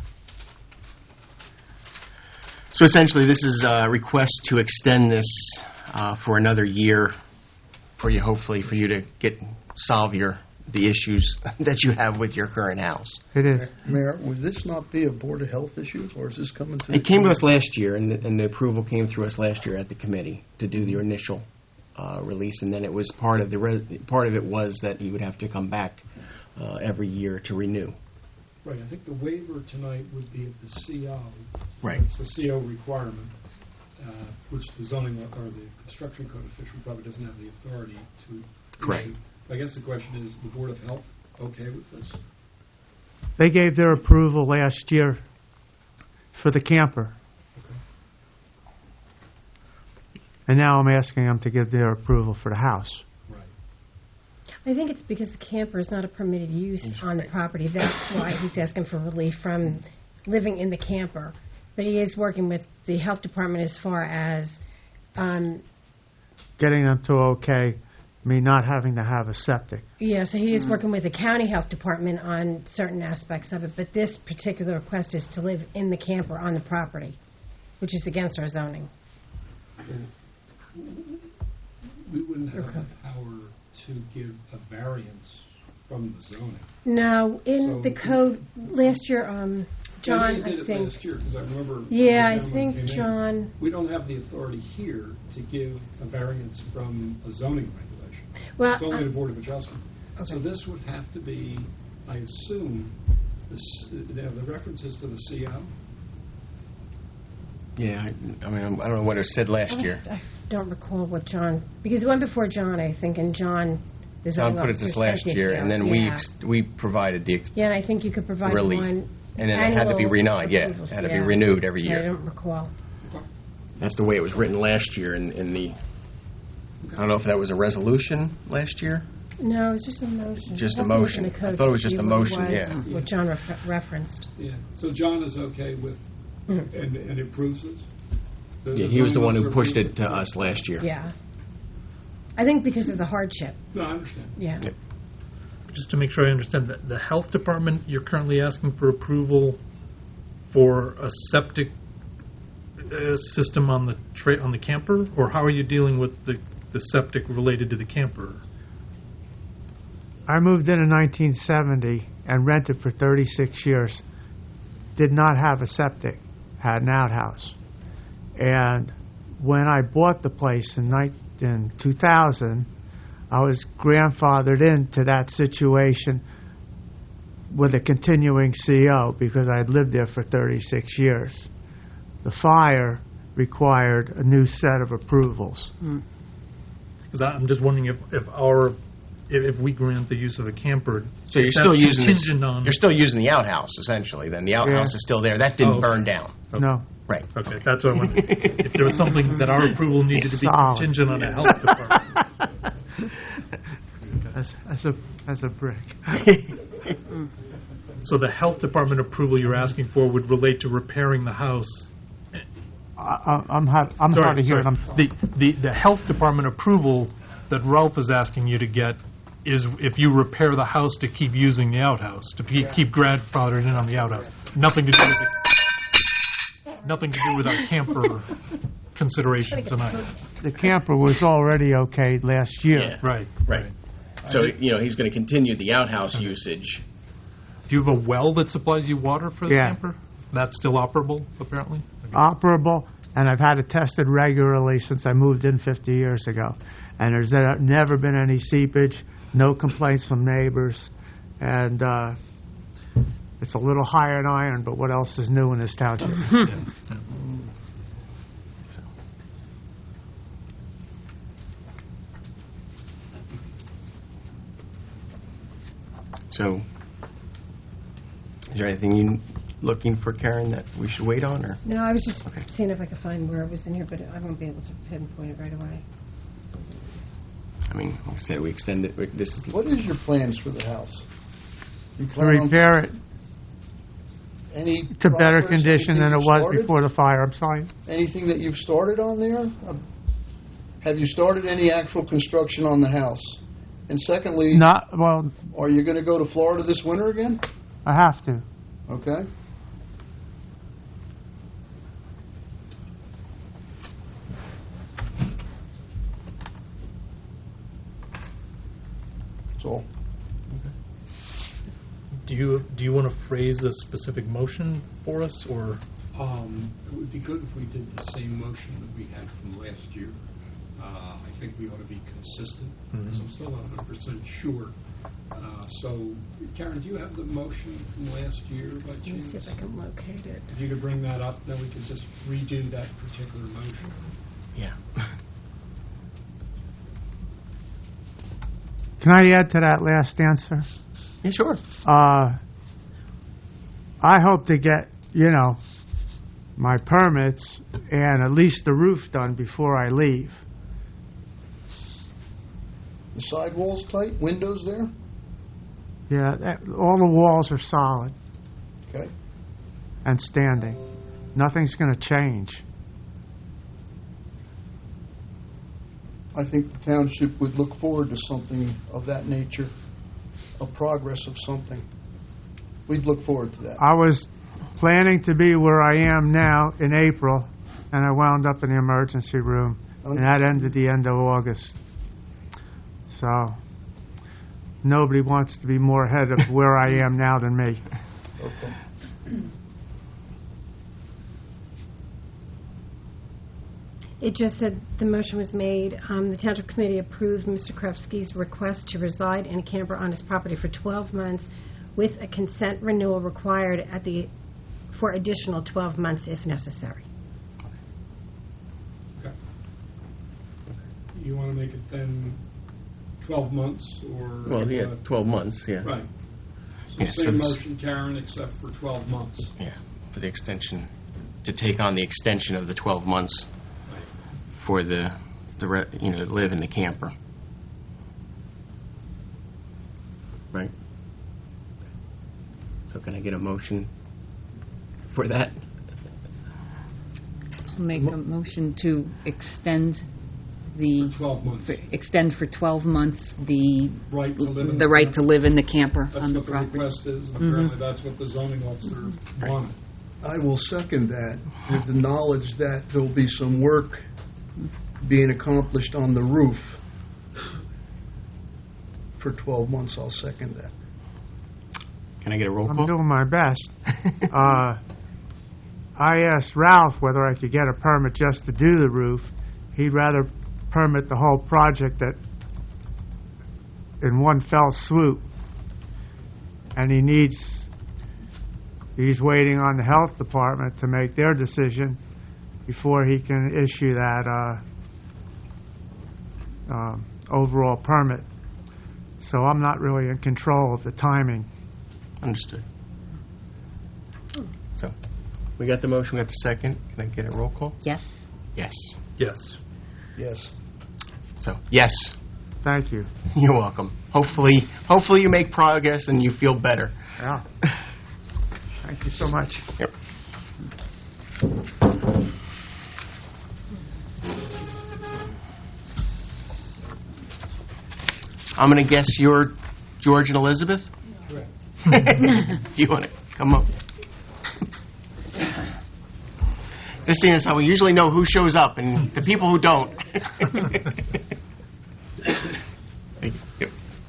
So essentially, this is a request to extend this for another year for you, hopefully, for you to solve the issues that you have with your current house. It is. Mayor, would this not be a Board of Health issue, or is this coming to... It came to us last year, and the approval came through us last year at the committee to do the initial release, and then it was part of it was that you would have to come back every year to renew. Right, I think the waiver tonight would be at the CO. Right. It's the CO requirement. which the zoning or the construction code official probably doesn't have the authority to Correct. issue. I guess the question is, the Board of Health okay with this? They gave their approval last year for the camper. Okay. And now I'm asking them to give their approval for the house. Right. I think it's because the camper is not a permitted use on the property. That's why he's asking for relief from living in the camper. But he is working with the health department as far as, Getting them to okay me not having to have a septic. yeah, so he is working with the county health department on certain aspects of it. But this particular request is to live in the camper on the property, which is against our zoning. We wouldn't have Okay. the power to give a variance from the zoning. No, in So- the code, last year, John, Maybe I you did it think, last year, because I remember. yeah, I the gentleman think came in. John, We don't have the authority here to give a variance from a zoning regulation. well, It's only the Board of Adjustment. okay. So this would have to be, I assume, the references to the CO? Yeah, I mean, I don't know what it said last year. I don't recall what John, because it went before John, I think, and John, the John zoning put it officer this last sent it year, here. and then Yeah. we provided the Yeah, and I think you could provide relief. one. And then it had to be annual renewed, yeah. It approvals, had to be yeah. renewed every Yeah, I year. don't recall. That's the way it was written last year in the, I don't know if that was a resolution last year? No, it was just a motion. Just a I'll have to look motion. in the I code thought it to was just see a what motion, was yeah. and What John referenced. Yeah. So John is okay with, Mhm. and approves this? Yeah, he was the one who zoning pushed officer it to us last year. Yeah. I think because of the hardship, No, I understand. yeah. Yep. Just to make sure I understand, that the health department, you're currently asking for approval for a septic system on the on the camper? Or how are you dealing with the septic related to the camper? I moved in 1970 and rented for 36 years. Did not have a septic, had an outhouse. And when I bought the place in 2000, I was grandfathered into that situation with a continuing CO because I had lived there for 36 years. The fire required a new set of approvals. Because I'm just wondering if we grant the use of a camper, So you're if still that's using this, contingent on. you're still using the outhouse, essentially, then. The outhouse Yeah. is still there. That didn't Oh, okay. burn down. No. Right. Okay, that's what I wanted. If there was something that our approval needed to be Solid. contingent on a health department. As a brick. So the health department approval you're asking for would relate to repairing the house. I'm hard of hearing. The health department approval that Ralph is asking you to get is if you repair the house to keep using the outhouse, to keep grandfathered in on the outhouse. Nothing to do with our camper consideration tonight. The camper was already okay last year. Yeah. Right. Right. So, he's going to continue the outhouse usage. Do you have a well that supplies you water for the Yeah. camper? That's still operable, apparently? Operable, and I've had it tested regularly since I moved in 50 years ago. And there's never been any seepage, no complaints from neighbors, and it's a little higher than iron, but what else is new in this township? So, is there anything you looking for, Karen, that we should wait on, or? No, I was just Okay. seeing if I could find where it was in here, but I won't be able to pinpoint it right away. I mean, like I said, we extended, this is, What is your plans for the house? You To plan on repair it any to better progress, condition anything than it you've was started? before the fire. I'm sorry. Anything that you've started on there? Have you started any actual construction on the house? And secondly, Well, are you going to go to Florida this winter again? I have to. Okay. That's all. Do you want to phrase a specific motion for us, or? It would be good if we did the same motion that we had from last year. I think we ought to be consistent, because I'm still not 100% sure So, Karen, do you have the motion from last year by Let me chance? see if I can locate it. If you could bring that up, then we can just redo that particular motion. Yeah. Can I add to that last answer? Yeah, sure. I hope to get, my permits and at least the roof done before I leave. The sidewalls tight, windows there? Yeah, all the walls are solid Okay. and standing. Nothing's going to change. I think the township would look forward to something of that nature, a progress of something. We'd look forward to that. I was planning to be where I am now in April, and I wound up in the emergency room, and that ended the end of August. So nobody wants to be more ahead of where I am now than me. Okay. It just said the motion was made. The Township Committee approved Mr. Krefsky's request to reside in a camper on his property for 12 months with a consent renewal required for additional 12 months if necessary. Okay. You want to make it then 12 months, or? Well, yeah, 12 months, yeah. Right. So Yeah, so same this- motion, Karen, except for 12 months. Yeah, for the extension, to take on the extension of the 12 months for to live in the camper. Right? So can I get a motion for that? Make a motion to extend For 12 months. for 12 months the Right to live in the right to live in the camper That's on the what the property. request is, and apparently that's what the zoning officer wanted. I will second that with the knowledge that there'll be some work being accomplished on the roof for 12 months. I'll second that. Can I get a roll I'm call? doing my best. I asked Ralph whether I could get a permit just to do the roof. He'd rather permit the whole project in one fell swoop. And he's waiting on the health department to make their decision before he can issue that overall permit. So I'm not really in control of the timing. Understood. So, we got the motion, we got the second. Can I get a roll call? Yes. Yes. Yes. Yes. So, yes, Thank you. you're welcome. Hopefully you make progress and you feel better. Yeah. Thank you so much. Yep. I'm going to guess you're George and Elizabeth? Correct. You want to come up? This seeing as how we usually know who shows up and the people who don't. Thank you.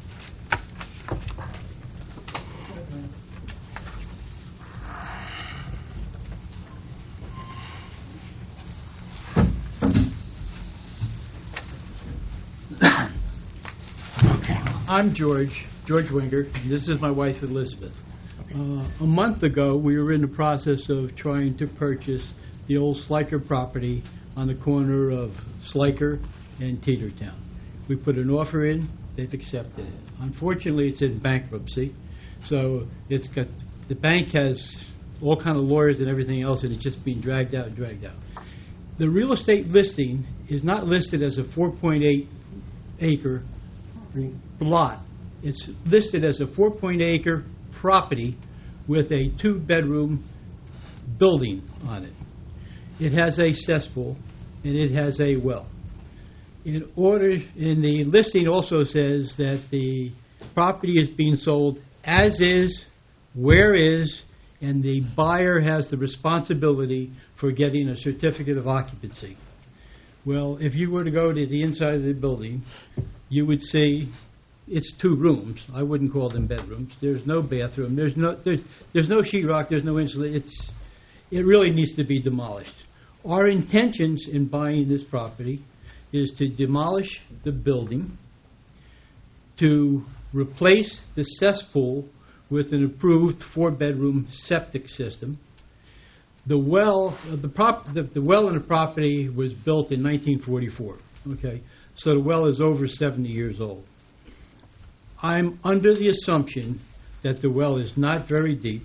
I'm George Winger, and this is my wife Elizabeth. A month ago, we were in the process of trying to purchase the old Sliker property on the corner of Sliker and Teetertown. We put an offer in, they've accepted it. Unfortunately, it's in bankruptcy, so the bank has all kind of lawyers and everything else, and it's just being dragged out and dragged out. The real estate listing is not listed as a 4.8 acre lot. It's listed as a 4.8 acre property with a 2-bedroom building on it. It has a cesspool and it has a well. In the listing also says that the property is being sold as is, where is, and the buyer has the responsibility for getting a certificate of occupancy. Well, if you were to go to the inside of the building, you would see it's 2 rooms. I wouldn't call them bedrooms. There's no bathroom. There's no sheetrock. There's no insulation. It really needs to be demolished. Our intentions in buying this property is to demolish the building, to replace the cesspool with an approved 4-bedroom septic system. The well, the well in the property was built in 1944. Okay, so the well is over 70 years old. I'm under the assumption that the well is not very deep.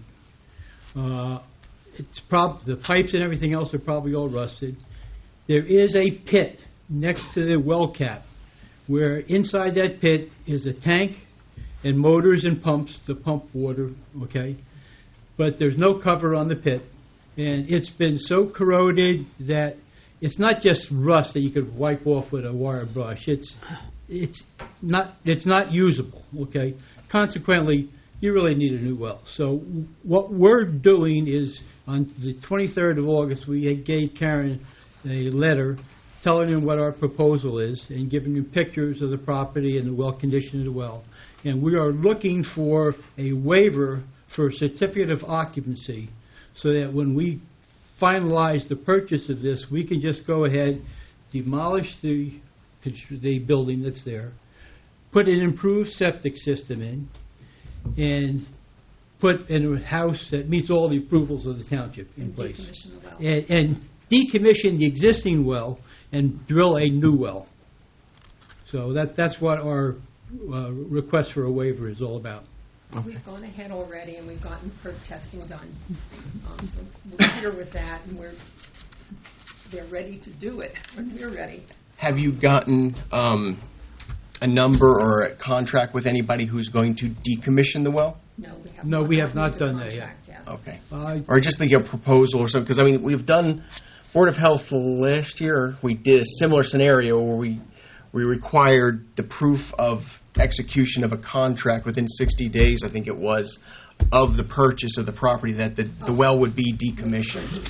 The pipes and everything else are probably all rusted. There is a pit next to the well cap, where inside that pit is a tank and motors and pumps to pump water, okay? But there's no cover on the pit, and it's been so corroded that it's not just rust that you could wipe off with a wire brush. It's not usable, okay? Consequently, you really need a new well. So what we're doing is, on the 23rd of August, we gave Karen a letter telling him what our proposal is and giving him pictures of the property and the well condition of the well. And we are looking for a waiver for a certificate of occupancy so that when we finalize the purchase of this, we can just go ahead, demolish the building that's there, put an improved septic system in, and put in a house that meets all the approvals of the township in place. Decommission the well. And decommission the existing well and drill a new well. So that's what our request for a waiver is all about. We've gone ahead already and we've gotten perk testing done. So we're here with that and they're ready to do it when we're ready. Have you gotten a number or a contract with anybody who's going to decommission the well? No, we have not done that yet. Okay. Or just like a proposal or something, because, I mean, we've done Board of Health last year. We did a similar scenario where we required the proof of execution of a contract within 60 days, I think it was, of the purchase of the property, that the well would be decommissioned.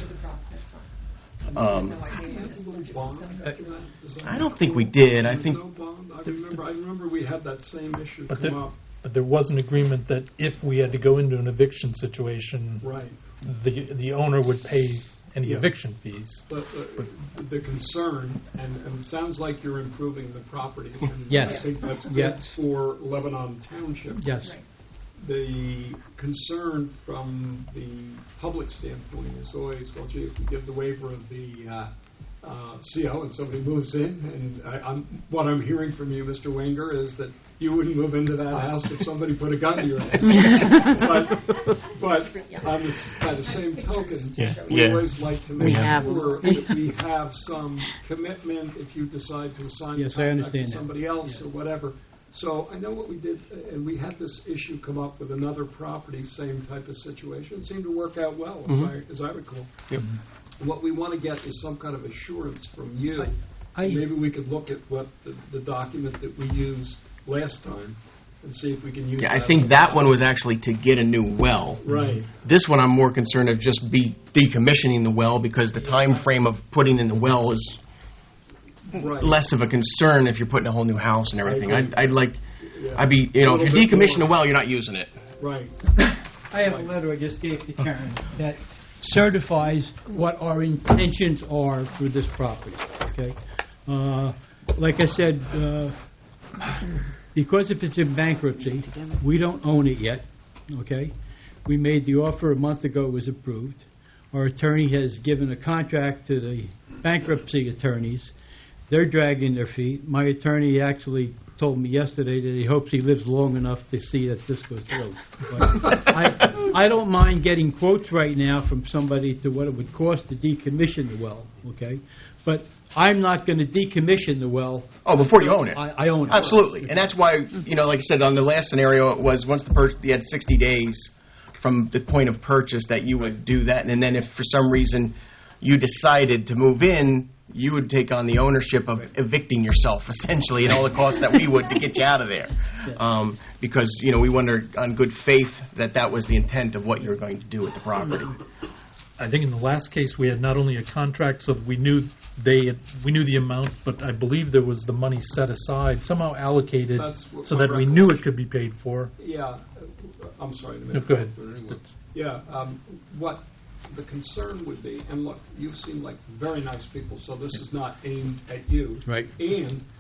I don't think we did. I think. I remember we had that same issue come up. But there was an agreement that if we had to go into an eviction situation, right, the owner would pay any eviction fees. But the concern, and it sounds like you're improving the property. And yes. I think that's good for Lebanon Township. Yes. Right. The concern from the public standpoint is always, well, gee, if we give the waiver of the CO and somebody moves in, and what I'm hearing from you, Mr. Wenger, is that you wouldn't move into that house if somebody put a gun to your head. but by the same token, we always like to make sure that we have some commitment if you decide to assign the contract to somebody else or whatever. So I know what we did, and we had this issue come up with another property, same type of situation. It seemed to work out well, as I recall. Yep. What we want to get is some kind of assurance from you. Maybe we could look at what the document that we used last time and see if we can use that. I think that one was actually to get a new well. Right. This one I'm more concerned of just decommissioning the well, because the time frame of putting in the well is less of a concern if you're putting a whole new house and everything. I'd be, if you decommission the well, you're not using it. Right. I have a letter I just gave to Karen that certifies what our intentions are for this property. Okay, like I said, because if it's in bankruptcy, we don't own it yet. Okay, we made the offer a month ago; it was approved. Our attorney has given a contract to the bankruptcy attorneys. They're dragging their feet. My attorney actually told me yesterday that he hopes he lives long enough to see that this goes through. But I don't mind getting quotes right now from somebody to what it would cost to decommission the well, okay? But I'm not going to decommission the well. Oh, before you own it. I own it. Absolutely. And that's why, like I said, on the last scenario, it was once you had 60 days from the point of purchase that you would do that. And then if for some reason you decided to move in, you would take on the ownership of evicting yourself, essentially, and all the costs that we would to get you out of there. Because, we wonder on good faith that was the intent of what you were going to do with the property. I think in the last case we had not only a contract, so we knew the amount, but I believe there was the money set aside, somehow allocated, so that we knew it could be paid for. Yeah. I'm sorry. No, go ahead. Yeah. What the concern would be, and look, you seem like very nice people, so this is not aimed at you. Right. And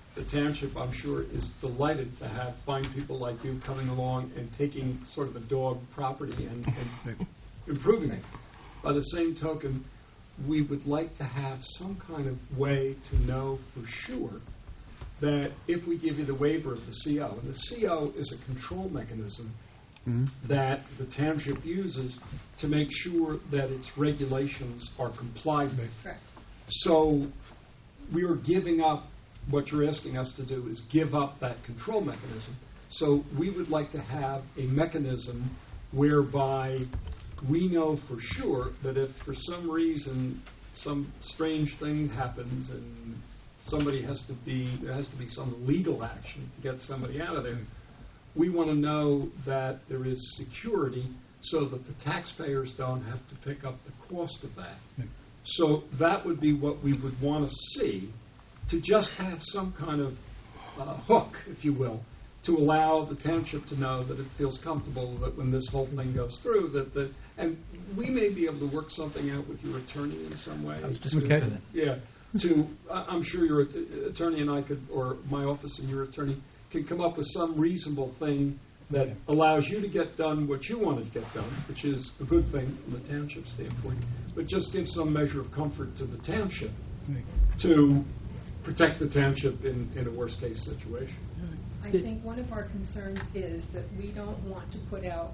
the township, I'm sure, is delighted to have fine people like you coming along and taking sort of a dog property and improving it. By the same token, we would like to have some kind of way to know for sure that if we give you the waiver of the CO, and the CO is a control mechanism that the township uses to make sure that its regulations are complied with. Correct. So we are giving up, what you're asking us to do is give up that control mechanism. So we would like to have a mechanism whereby we know for sure that if for some reason some strange thing happens and there has to be some legal action to get somebody out of there, we want to know that there is security so that the taxpayers don't have to pick up the cost of that. So that would be what we would want to see, to just have some kind of hook, if you will, to allow the township to know that it feels comfortable that when this whole thing goes through, and we may be able to work something out with your attorney in some way. I was just okay. Yeah, I'm sure your attorney and I could, or my office and your attorney, can come up with some reasonable thing that allows you to get done what you want to get done, which is a good thing from the township standpoint, but just give some measure of comfort to the township to protect the township in a worst-case situation. I think one of our concerns is that we don't want to put out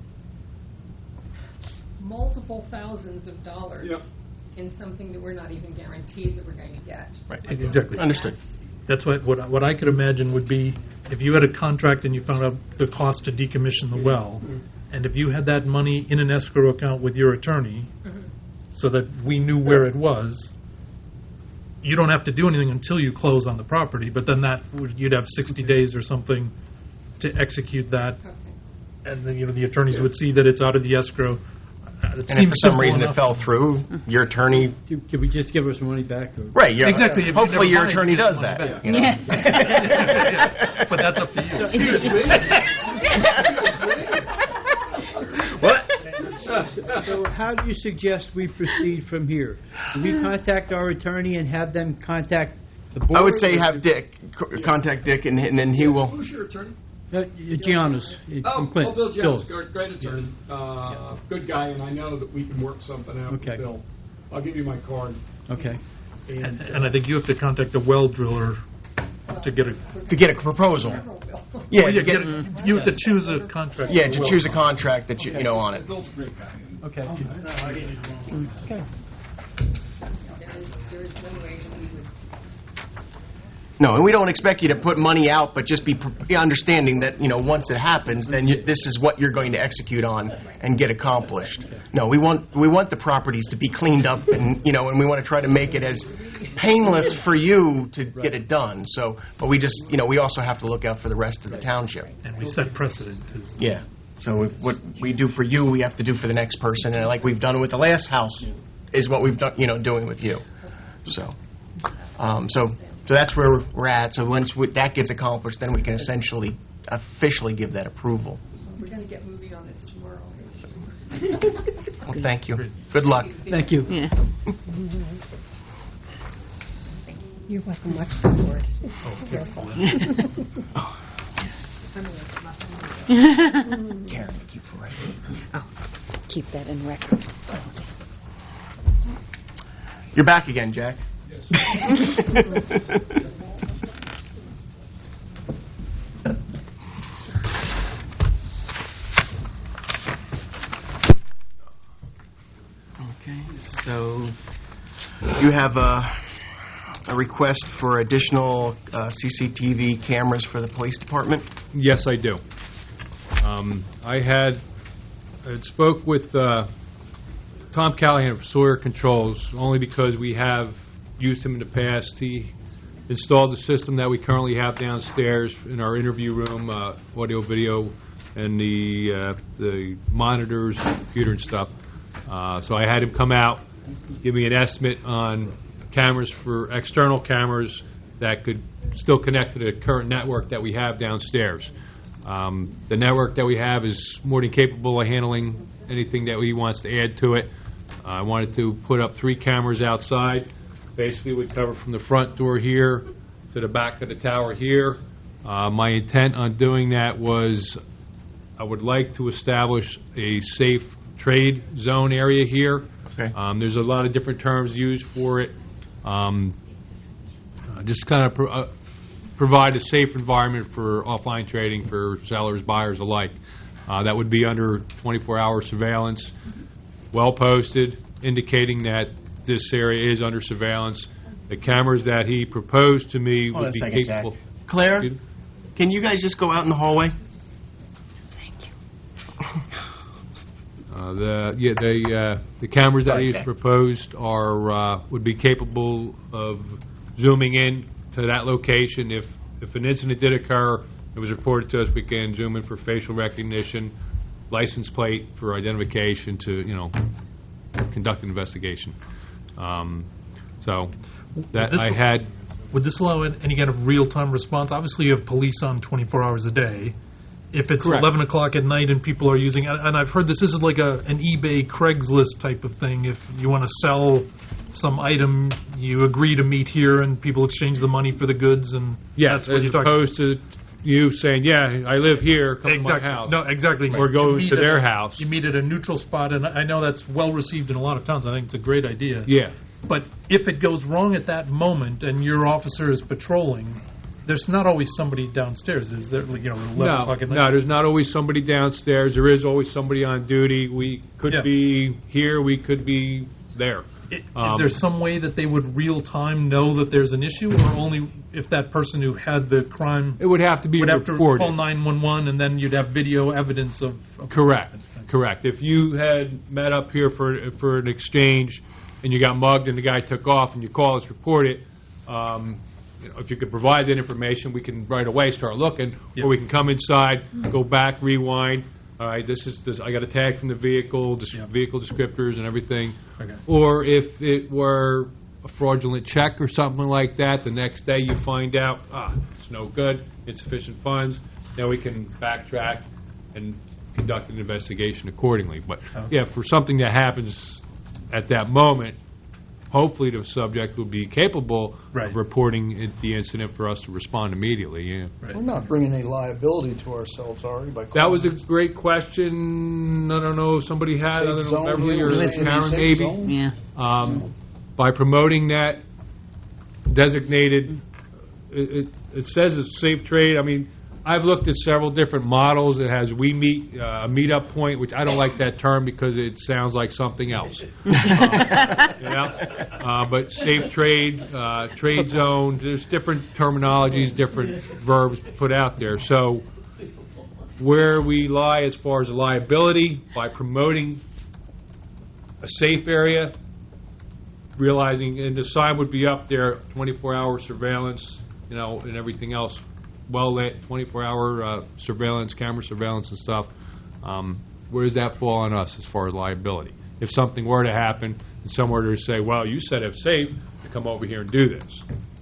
multiple thousands of dollars in something that we're not even guaranteed that we're going to get. Right. Exactly. Understood. That's what I could imagine would be, if you had a contract and you found out the cost to decommission the well, and if you had that money in an escrow account with your attorney, so that we knew where it was, you don't have to do anything until you close on the property, but then you'd have 60 days or something to execute that, and then the attorneys would see that it's out of the escrow. And if for some reason it fell through, your attorney... Can we just give us money back? Or? Right. Exactly. Hopefully your attorney does that. Back. You know? Yeah. But that's up to you. What? So how do you suggest we proceed from here? Do we contact our attorney and have them contact the board? I would say have Dick, contact Dick, and then he will... Who's your attorney? Giannis. Bill Giannis, great attorney, good guy, and I know that we can work something out with Bill. I'll give you my card. Okay. And I think you have to contact the well driller to get a proposal. Yeah, you have to choose a contract. Yeah, to choose a contract that you know on it. Bill's a great guy. Okay. Okay. There is one way that we would. No, and we don't expect you to put money out, but just be understanding that, once it happens, then this is what you're going to execute on and get accomplished. No, we want the properties to be cleaned up, and and we want to try to make it as painless for you to get it done. So, but we just, we also have to look out for the rest of the township. And we set precedent. Yeah. So what we do for you, we have to do for the next person, and like we've done with the last house, is what we've done, doing with you. So, So that's where we're at. So once that gets accomplished, then we can officially give that approval. We're going to get moving on this tomorrow. Well, thank you. Good luck. Thank you. Yeah. You're welcome. Watch the board. Karen, keep it right. Oh, keep that in record. You're back again, Jack. Okay, so you have a request for additional CCTV cameras for the police department? Yes, I do. I had spoke with Tom Callahan of Sawyer Controls only because we have used him in the past. He installed the system that we currently have downstairs in our interview room, audio, video, and the monitors, computer and stuff. So I had him come out, give me an estimate on cameras for external cameras that could still connect to the current network that we have downstairs. The network that we have is more than capable of handling anything that he wants to add to it. I wanted to put up 3 cameras outside. Basically would cover from the front door here to the back of the tower here. My intent on doing that was I would like to establish a safe trade zone area here. Okay. There's a lot of different terms used for it. Just kind of provide a safe environment for offline trading for sellers, buyers alike. That would be under 24-hour surveillance, well posted, indicating that this area is under surveillance. The cameras that he proposed to me Hold on would a be second, Jack. capable. Claire, Excuse me? can you guys just go out in the hallway? The cameras that Sorry, he Jack. proposed are would be capable of zooming in to that location. If an incident did occur, it was reported to us, we can zoom in for facial recognition, license plate for identification to conduct an investigation. So that This- I had. Would this allow any kind of real-time response? Obviously, you have police on 24 hours a day. If it's Correct. 11 o'clock at night and people are using, and I've heard this is like an eBay Craigslist type of thing. If you want to sell some item, you agree to meet here and people exchange the money for the goods, and Yes, that's what as you're talking opposed to you saying, yeah, I live here, come Exactly. to my house. No, exactly. Or go You meet to at their a- house. You meet at a neutral spot, and I know that's well received in a lot of towns. I think it's a great idea. Yeah. But if it goes wrong at that moment and your officer is patrolling, there's not always somebody downstairs, is there? At 11 o'clock at night? No, there's not always somebody downstairs. There is always somebody on duty. We could Yeah. be here, we could be there. Is there some way that they would real time know that there's an issue, or only if that person who had the crime It would have to be would have to reported. call 911 and then you'd have video evidence of Correct. Correct. If you had met up here for an exchange and you got mugged and the guy took off and you call us, report it, if you could provide that information, we can right away start looking, Yep. or we can come inside, go back, rewind. All right, this. I got a tag from the vehicle, Yep. vehicle descriptors and everything. Okay. Or if it were a fraudulent check or something like that, the next day you find out, it's no good, insufficient funds. Now we can backtrack and conduct an investigation accordingly. But Okay. yeah, for something that happens at that moment, hopefully the subject will be capable Right. of reporting the incident for us to respond immediately. Yeah. We're not bringing any liability to ourselves, are we? By That was a calling great question. I don't know if somebody had, I Safe don't know, zone Beverly here, or was it Karen safe maybe. zone? Yeah. By promoting that designated, it says it's safe trade. I mean, I've looked at several different models. It has We Meet, a meetup point, which I don't like that term because it sounds like something else. But safe trade, trade zone, there's different terminologies, different verbs put out there. So where we lie as far as liability, by promoting a safe area, realizing, and the sign would be up there, 24-hour surveillance, and everything else, well lit, 24-hour surveillance, camera surveillance and stuff. Where does that fall on us as far as liability? If something were to happen and someone were to say, well, you said it's safe to come over here and do this.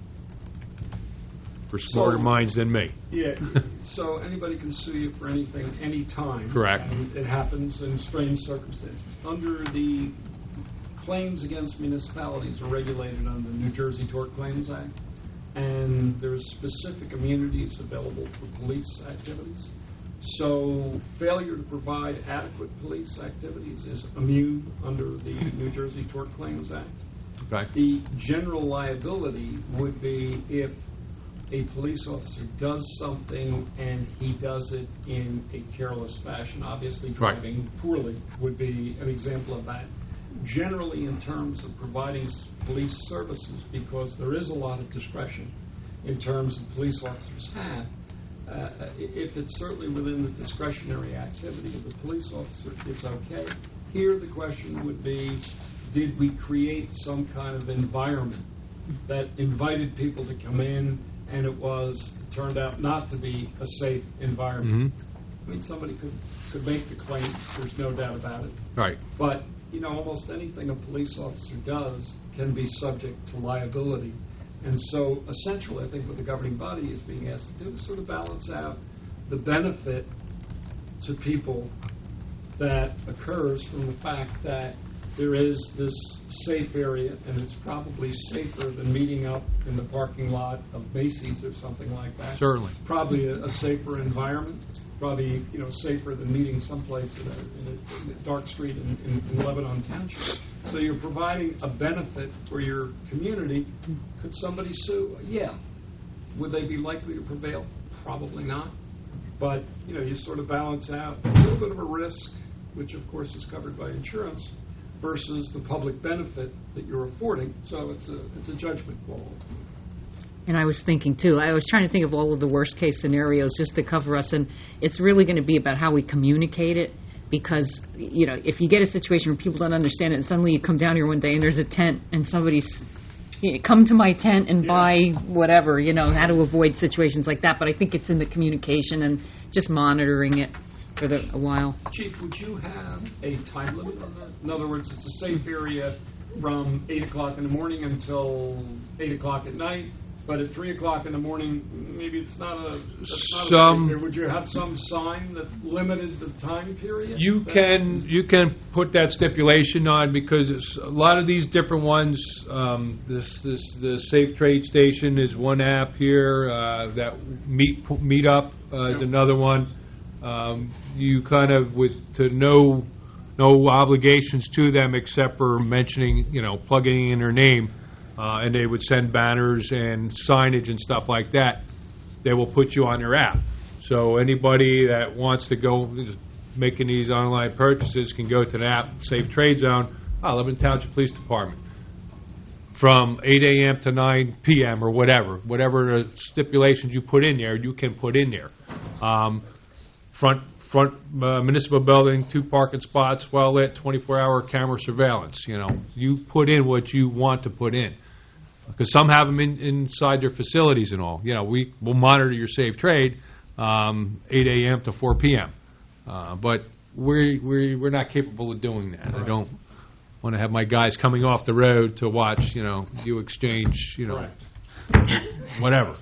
For smarter minds than me. Yeah, so anybody can sue you for anything, anytime. Correct. And it happens in strange circumstances. Under the claims against municipalities are regulated under the New Jersey Tort Claims Act, and there's specific immunities available for police activities. So failure to provide adequate police activities is immune under the New Jersey Tort Claims Act. Okay. The general liability would be if a police officer does something and he does it in a careless fashion. Obviously, Right. driving poorly would be an example of that. Generally, in terms of providing police services, because there is a lot of discretion in terms of police officers have, if it's certainly within the discretionary activity of the police officer, it's okay. Here, the question would be, did we create some kind of environment that invited people to come in, and it turned out not to be a safe environment? I mean, somebody could make the claim, there's no doubt about it. Right. But, almost anything a police officer does can be subject to liability. And so, essentially, I think what the governing body is being asked to do is sort of balance out the benefit to people that occurs from the fact that there is this safe area, and it's probably safer than meeting up in the parking lot of Macy's or something like that. Certainly. Probably a safer environment, probably, safer than meeting someplace in a dark street in Lebanon Township. So you're providing a benefit for your community. Could somebody sue? Yeah. Would they be likely to prevail? Probably not. But, you sort of balance out a little bit of a risk, which of course is covered by insurance, versus the public benefit that you're affording. So it's a judgment call. And I was thinking, too, I was trying to think of all of the worst-case scenarios just to cover us, and it's really going to be about how we communicate it, because, if you get a situation where people don't understand it, and suddenly you come down here one day and there's a tent, and somebody's, come to my tent and buy whatever, how to avoid situations like that. But I think it's in the communication and just monitoring it for a while. Chief, would you have a time limit on that? In other words, it's a safe area from 8 o'clock in the morning until 8 o'clock at night, but at 3 o'clock in the morning, maybe it's not a would you have some sign that limited the time period? You can put that stipulation on, because a lot of these different ones, the Safe Trade Station is one app here, that Meet Up is another one. You kind of, no obligations to them except for mentioning, plugging in their name, and they would send banners and signage and stuff like that. They will put you on their app. So anybody that wants to go making these online purchases can go to the app, Safe Trade Zone, Lebanon Township Police Department, from 8 a.m. to 9 p.m. or whatever the stipulations you put in there, you can put in there. Front municipal building, 2 parking spots, well lit, 24-hour camera surveillance. You put in what you want to put in, because some have them inside their facilities and all. We will monitor your safe trade, 8 a.m. to 4 p.m. But we're not capable of doing that. Right. I don't want to have my guys coming off the road to watch, you exchange, whatever.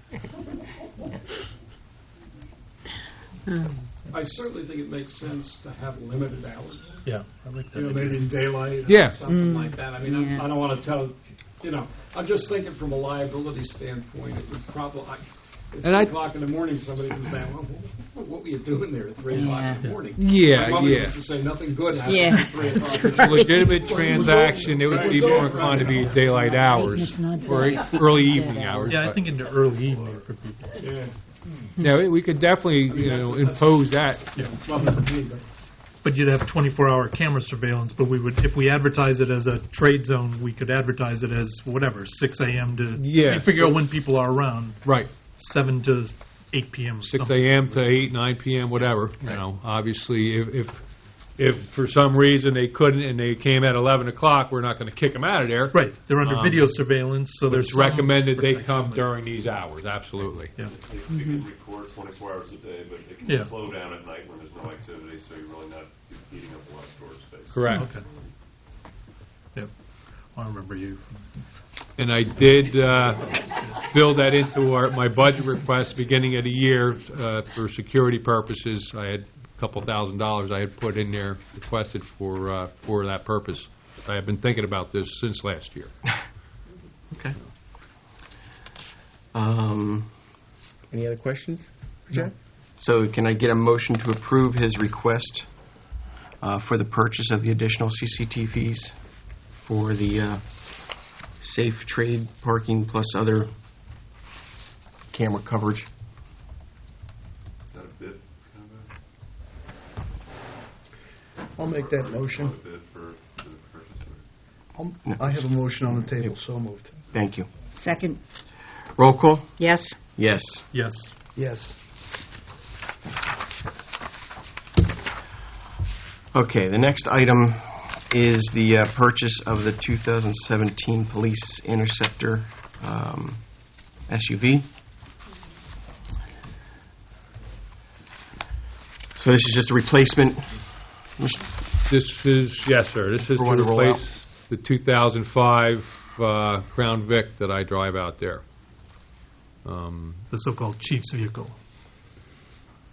I certainly think it makes sense to have limited hours. Yeah, I like that. Maybe in daylight, something like that. I mean, I don't want to tell. I'm just thinking from a liability standpoint. It would probably. At 3 o'clock in the morning, somebody comes down. Well, what were you doing there at 3 o'clock in the morning? Yeah, My mother used to say nothing good happened at 3 o'clock. If it's a legitimate transaction, it would be more inclined to be daylight hours or early evening hours. Yeah, I think in the early evening for people. Yeah. Yeah, we could definitely, impose that. But you'd have 24-hour camera surveillance. But we would, if we advertise it as a trade zone, we could advertise it as 6 a.m. to. Yeah. Figure out when people are around. Right. 7 to 8 p.m. 6 a.m. to 8, 9 p.m. Whatever. Right. Obviously, if for some reason they couldn't and they came at 11 o'clock, we're not going to kick them out of there. Right. They're under video surveillance, so there's recommended they come during these hours. Absolutely. Yeah. You can record 24 hours a day, but it can slow down at night when there's no activity, so you're really not eating up a lot of storage space. Correct. Okay. Yep. I remember you. And I did build that into my budget request beginning of the year for security purposes. I had couple $1,000 I had put in there, requested for that purpose. I have been thinking about this since last year. Okay. Any other questions for Jack? No. So can I get a motion to approve his request for the purchase of the additional CCTVs for the safe trade parking plus other camera coverage? Is that a bid? I'll make that motion. I have a motion on the table, so moved. Thank you. Second. Roll call? Yes. Yes. Yes. Yes. Okay, the next item is the purchase of the 2017 Police Interceptor SUV. So this is just a replacement. This is, yes, sir. This is to replace the 2005 Crown Vic that I drive out there. The so-called chief's vehicle.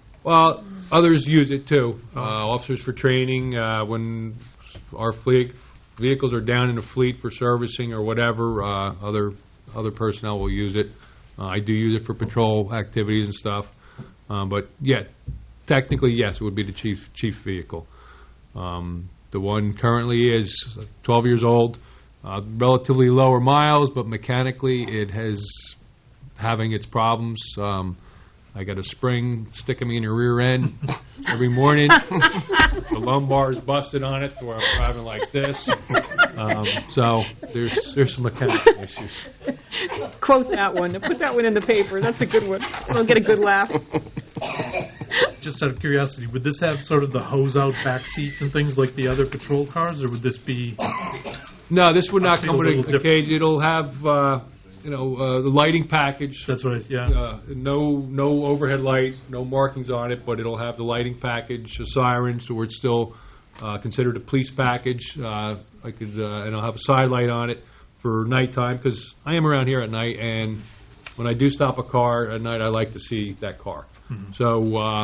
Well, others use it too. Officers for training, when our vehicles are down in the fleet for servicing or whatever, other personnel will use it. I do use it for patrol activities and stuff. But yeah, technically, yes, it would be the chief vehicle. The one currently is 12 years old, relatively lower miles, but mechanically it has having its problems. I got a spring sticking me in the rear end every morning. The lumbar is busted on it to where I'm driving like this. So there's some mechanical issues. Quote that one. Put that one in the paper. That's a good one. It'll get a good laugh. Just out of curiosity, would this have sort of the hose-out back seat and things like the other patrol cars, or would this be... No, this would not come with little a cage. It'll have, the lighting package. That's what No overhead light, no markings on it, but it'll have the lighting package, a siren, so it's still considered a police package. And I'll have a side light on it for nighttime, because I am around here at night, and when I do stop a car at night, I like to see that car. Mm-hmm. So,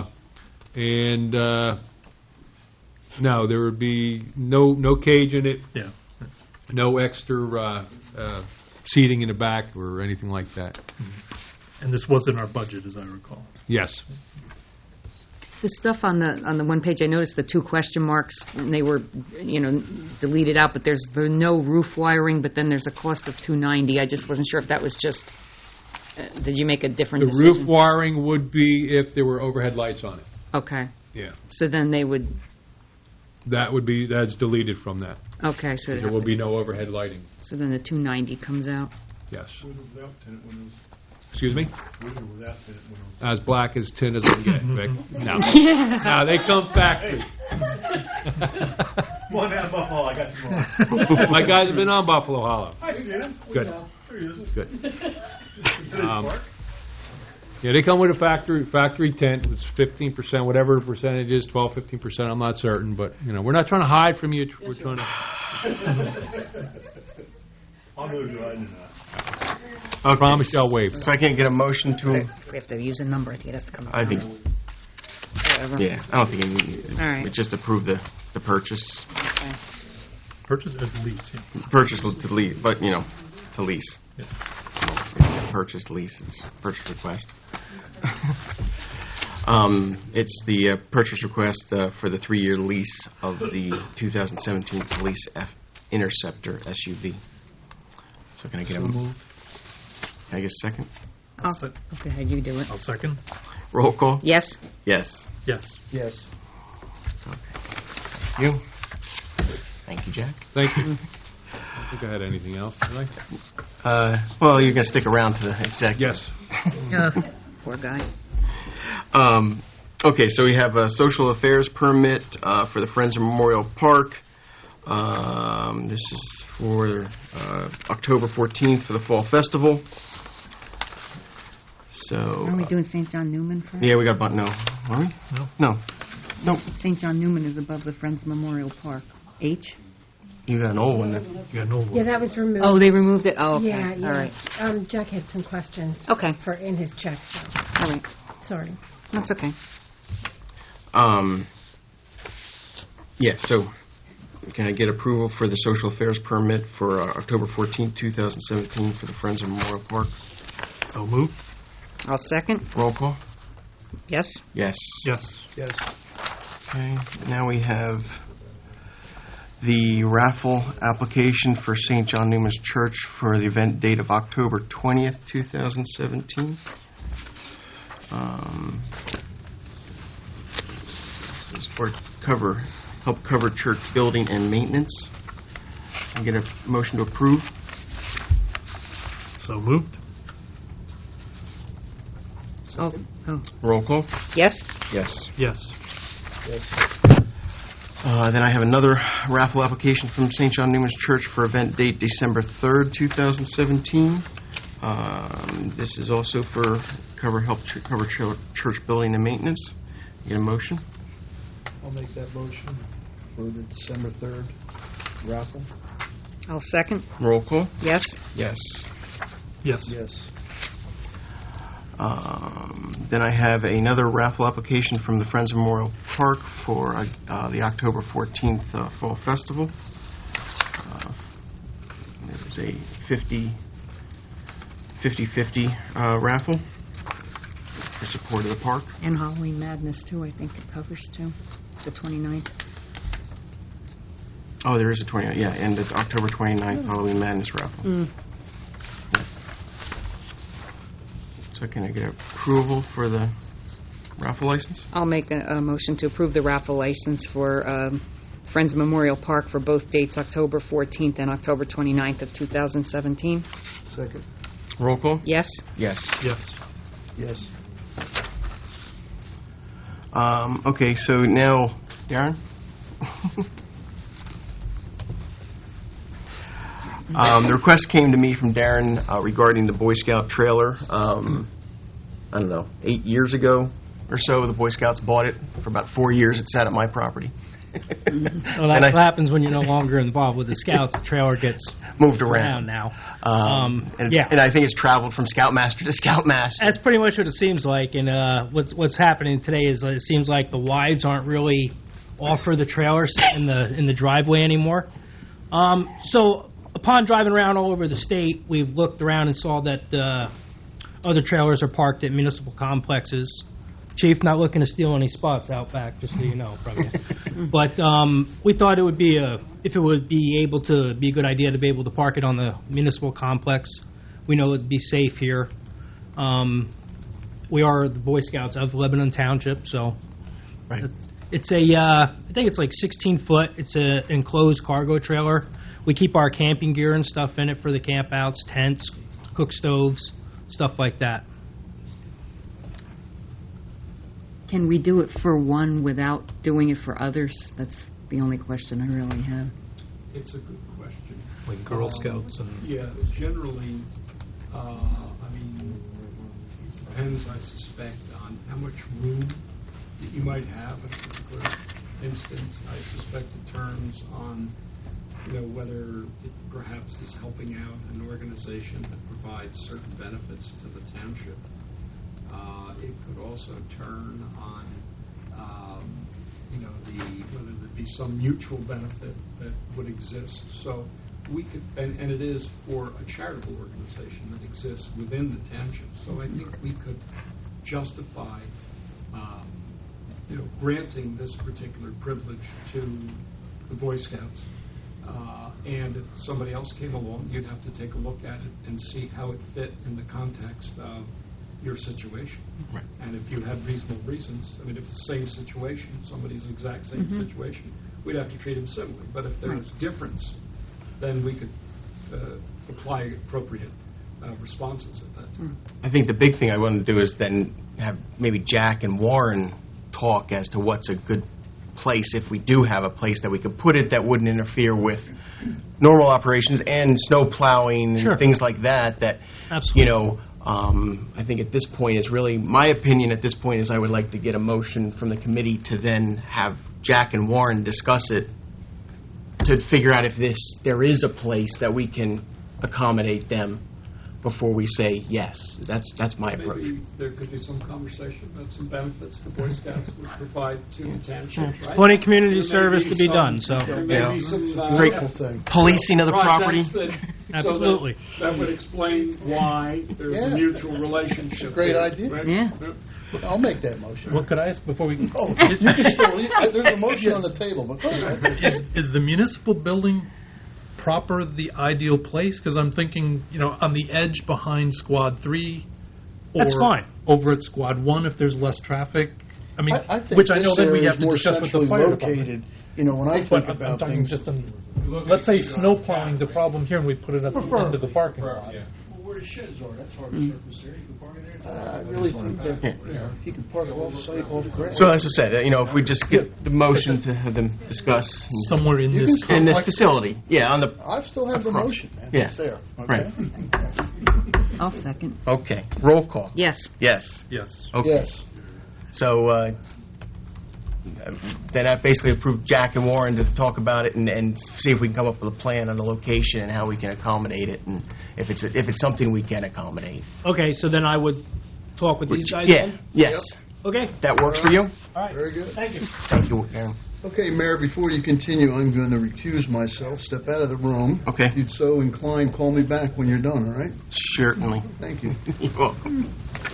no, there would be no cage in it. Yeah. No extra seating in the back or anything like that. Mm-hmm. And this was in our budget, as I recall. Yes. The stuff on the one page, I noticed the 2 question marks, and they were, deleted out, but there's the no roof wiring, but then there's a cost of $290. I just wasn't sure if that was just, did you make a different decision? The roof wiring would be if there were overhead lights on it. Okay. Yeah. So then they would... That's deleted from that. Okay, so... There will be no overhead lighting. So then the $290 comes out. Yes. Excuse me? As black as tin as I can get, Vic. No. No, they come factory. One down Buffalo Hollow, I got some more. My guys have been on Buffalo Hollow. I see him. Good. There he is. Good. Yeah, they come with a factory tent. It's 15%, whatever the percentage is, 12, 15%. I'm not certain, but we're not trying to hide from you. We're trying to. I'll go to hiding that. I promise you I'll waive. So I can't get a motion to... We have to use a number. I think it has to come out. I think... Whatever. Yeah, I don't think it needs... All right. Just approve the purchase. Okay. Purchase or lease? Yeah. Purchase to lease, but, to lease. Yeah. Purchase, lease, it's purchase request. It's the purchase request for the 3-year lease of the 2017 Police Interceptor SUV. So can I get Can I get a second? Okay, you do it. I'll second. Roll call? Yes. Yes. Yes. Yes. You? Thank you, Jack. Thank you. I think I had anything else, did I? Well, you're going to stick around to the executive. Yes. Poor guy. Okay, so we have a social affairs permit for the Friends of Memorial Park. This is for October 14th for the Fall Festival. So. Are we doing St. John Newman first? Yeah, we got about no. Are we? No. No. St. John Newman is above the Friends Memorial Park. H? You got an old one then. You got an old one. Yeah, that was removed. Oh, they removed it? Oh, okay. Yeah. All right. Jack had some questions. Okay. In his check, so. All right. Sorry. That's okay. Yeah, so can I get approval for the social affairs permit for October 14th, 2017 for the Friends of Memorial Park? So moved. I'll second. Roll call? Yes? Yes. Yes. Yes. Okay, now we have the raffle application for St. John Newman's Church for the event date of October 20th, 2017. This is for help cover church building and maintenance. Can I get a motion to approve? So moved. Oh. Roll call? Yes? Yes. Yes. Then I have another raffle application from St. John Newman's Church for event date December 3rd, 2017. This is also for cover church building and maintenance. Get a motion? I'll make that motion for the December 3rd raffle. I'll second. Roll call? Yes? Yes. Yes. Yes. Then I have another raffle application from the Friends of Memorial Park for the October 14th Fall Festival. It's a 50-50 raffle for support of the park. And Halloween Madness, too, I think it covers, too, the 29th. Oh, there is a 29th, yeah, and it's October 29th, Halloween Madness raffle. So can I get approval for the raffle license? I'll make a motion to approve the raffle license for Friends Memorial Park for both dates, October 14th and October 29th of 2017. Second. Roll call? Yes? Yes. Yes. Yes. Okay, so now, Darren? The request came to me from Darren regarding the Boy Scout trailer. I don't know, 8 years ago or so, the Boy Scouts bought it. For about 4 years, it sat at my property. Well, that's what happens when you're no longer involved with the Scouts. The trailer gets moved around now. And I think it's traveled from Scoutmaster to Scoutmaster. That's pretty much what it seems like. And what's happening today is it seems like the wives aren't really offer the trailers in the driveway anymore. So upon driving around all over the state, we've looked around and saw that other trailers are parked at municipal complexes. Chief, not looking to steal any spots out back, just so you know from you. But we thought it would be a good idea to be able to park it on the municipal complex. We know it'd be safe here. We are the Boy Scouts of Lebanon Township, so right. It's I think it's like 16 foot. It's an enclosed cargo trailer. We keep our camping gear and stuff in it for the campouts, tents, cook stoves, stuff like that. Can we do it for one without doing it for others? That's the only question I really have. It's a good question. Like Girl Scouts and... Yeah, generally, depends, I suspect, on how much room that you might have in a particular instance. I suspect it turns on, whether it perhaps is helping out an organization that provides certain benefits to the township. It could also turn on, whether there be some mutual benefit that would exist. So we could, and it is for a charitable organization that exists within the township. So I think we could justify, granting this particular privilege to the Boy Scouts. And if somebody else came along, you'd have to take a look at it and see how it fit in the context of your situation. Right. And if you had reasonable reasons, if it's the same situation, somebody's exact same situation, we'd have to treat them similarly. But if there's difference, then we could apply appropriate responses at that time. I think the big thing I want to do is then have maybe Jack and Warren talk as to what's a good place, if we do have a place that we could put it that wouldn't interfere with normal operations and snow plowing and things like that. That, absolutely. I think at this point is really, my opinion at this point is I would like to get a motion from the committee to then have Jack and Warren discuss it to figure out if there is a place that we can accommodate them before we say yes. That's my approach. Maybe there could be some conversation about some benefits the Boy Scouts would provide to the township, right? Plenty of community service to be done, so. There may be some great policing of the property. Absolutely. That would explain why there's a mutual relationship. Great idea. Right? Yeah. I'll make that motion. What could I ask before we... Oh, you can still, there's a motion on the table, but go ahead. Is the municipal building proper the ideal place? Because I'm thinking, on the edge behind Squad 3, or that's fine. Over at Squad 1 if there's less traffic. I think which I know then we have to more discuss with the centrally fire located. department. When I think I'm about talking things, just let's say snow plowing's a problem here and we put it at the end of the parking lot. Well, where the sheds are, that's hard to surface there. You can park in there. I really think that he can park off-site, off-grass. So as I said, if we just get the motion to have them discuss somewhere in this facility, on the. I still have the motion, man. Yeah. It's there. Okay? Right. I'll second. Okay. Roll call. Yes. Yes. Yes. Okay. Yes. So then I basically approved Jack and Warren to talk about it and see if we can come up with a plan on the location and how we can accommodate it, and if it's something we can accommodate. Okay, so then I would talk with these guys Yeah. then? Yes. Okay. That works for you? All right. Very good. Thank you. Thank you, Aaron. Okay, Mayor, before you continue, I'm going to recuse myself, step out of the room. Okay. If you'd so inclined, call me back when you're done, all right? Certainly. Thank you. You're welcome.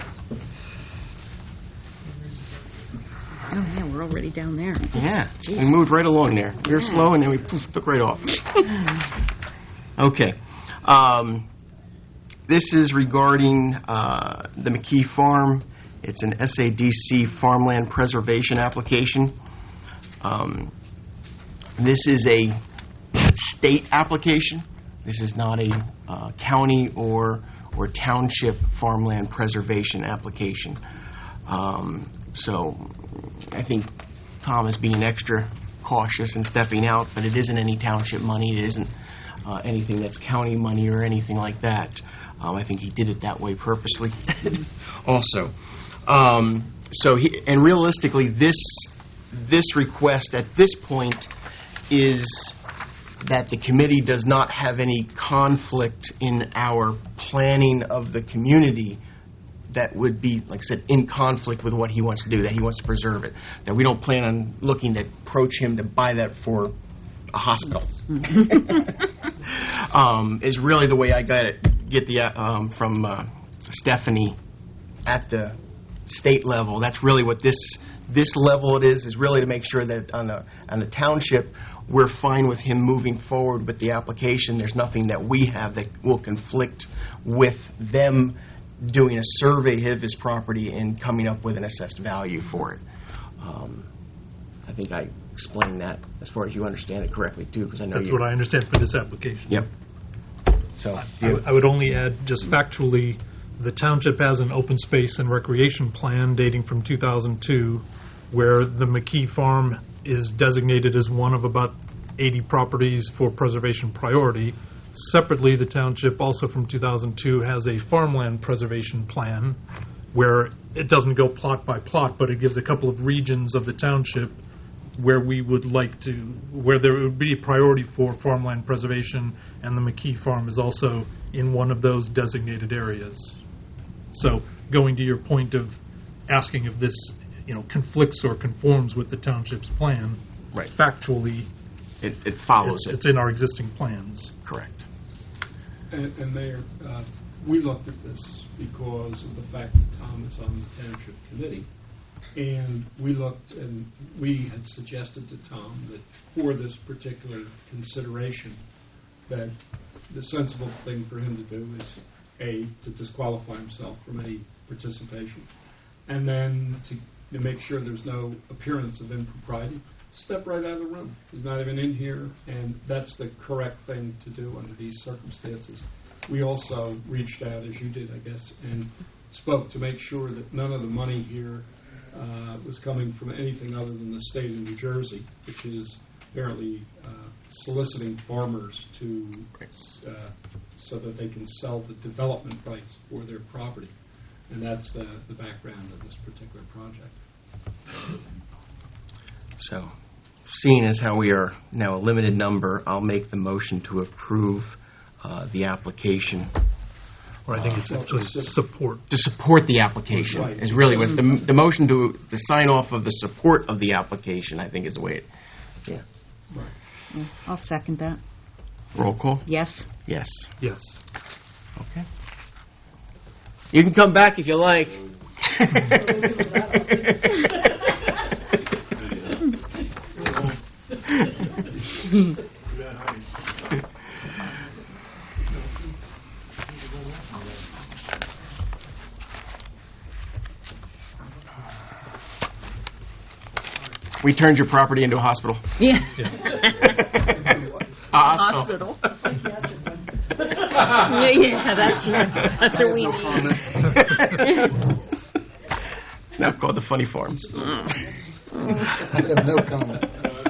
Oh, yeah, we're already down there. Yeah, Jeez. we moved right along there. We were slow, and then we took right off. Okay. This is regarding the McKee Farm. It's an SADC farmland preservation application. This is a state application. This is not a county or township farmland preservation application. So I think Tom is being extra cautious and stepping out, but it isn't any township money. It isn't anything that's county money or anything like that. I think he did it that way purposely also. And realistically, this request at this point is that the committee does not have any conflict in our planning of the community that would be, like I said, in conflict with what he wants to do, that he wants to preserve it, that we don't plan on looking to approach him to buy that for a hospital. Is really the way I get the from Stephanie at the state level. That's really what this level it is really to make sure that on the township we're fine with him moving forward with the application. There's nothing that we have that will conflict with them doing a survey of his property and coming up with an assessed value for it. I think I explained that as far as you understand it correctly, too, because I know That's what I understand for this application. Yep. So I would only add, just factually, the township has an open space and recreation plan dating from 2002 where the McKee Farm is designated as one of about 80 properties for preservation priority. Separately, the township, also from 2002, has a farmland preservation plan where it doesn't go plot by plot, but it gives a couple of regions of the township where we would like to, where there would be priority for farmland preservation, and the McKee Farm is also in one of those designated areas. So, going to your point of asking if this, conflicts or conforms with the township's plan, right? Factually, it follows It's in our existing plans. Correct. And Mayor, we looked at this because of the fact that Tom is on the township committee. And we looked and we had suggested to Tom that for this particular consideration, that the sensible thing for him to do is, A, to disqualify himself from any participation, and then to make sure there's no appearance of impropriety, step right out of the room. He's not even in here, and that's the correct thing to do under these circumstances. We also reached out, as you did, I guess, and spoke to make sure that none of the money here was coming from anything other than the state of New Jersey, which is apparently soliciting farmers to so that they can sell the development rights for their property. And that's the background of this particular project. So, seeing as how we are now a limited number, I'll make the motion to approve the application. Or I think it's actually support. To support the application is really what the motion to sign off of the support of the application, I think, is the way it. Yeah. Right. Yeah, I'll second that. Roll call? Yes. Yes. Yes. Okay. You can come back if you like. We turned your property into a hospital. Yeah. A hospital. Yeah, that's what we need. Now called the Funny Farms. I have no comment.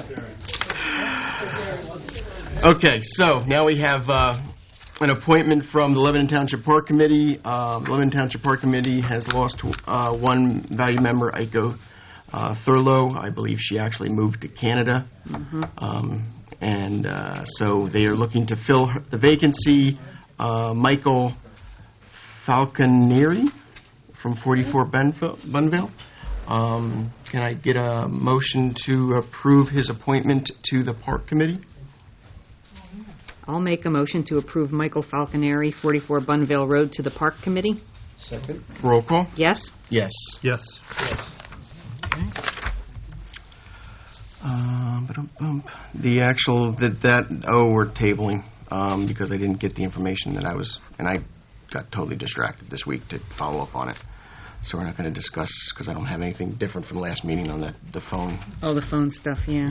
Okay, so now we have an appointment from the Lebanon Township Park Committee. The Lebanon Township Park Committee has lost one valued member, Aiko Thurlow. I believe she actually moved to Canada. And so they are looking to fill the vacancy. Michael Falconieri from 44 Bunville Can I get a motion to approve his appointment to the Park Committee? I'll make a motion to approve Michael Falconeri, 44 Bunvale Road, to the Park Committee. Second. Roll call? Yes? Yes. Yes. The actual, we're tabling, because I didn't get the information that and I got totally distracted this week to follow up on it. So we're not going to discuss, because I don't have anything different from last meeting on the phone. Oh, the phone stuff, yeah.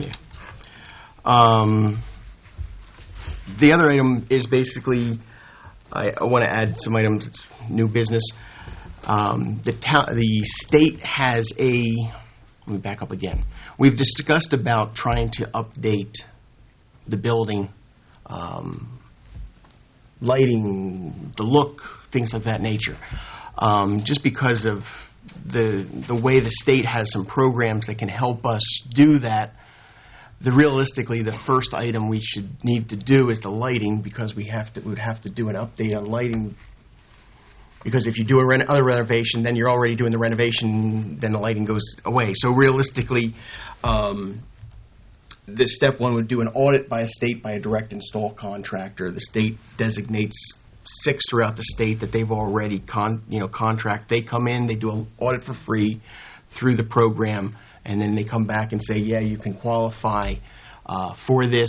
The other item is basically, I want to add some items, it's new business. The state has let me back up again. We've discussed about trying to update the building, lighting, the look, things of that nature. Just because of the way the state has some programs that can help us do that, realistically, the first item we should need to do is the lighting, because we would have to do an update on lighting. Because if you do other renovation, then you're already doing the renovation, then the lighting goes away. So realistically, this step one would do an audit by a direct install contractor. The state designates 6 throughout the state that they've already contract. They come in, they do an audit for free through the program, and then they come back and say, yeah, you can qualify for this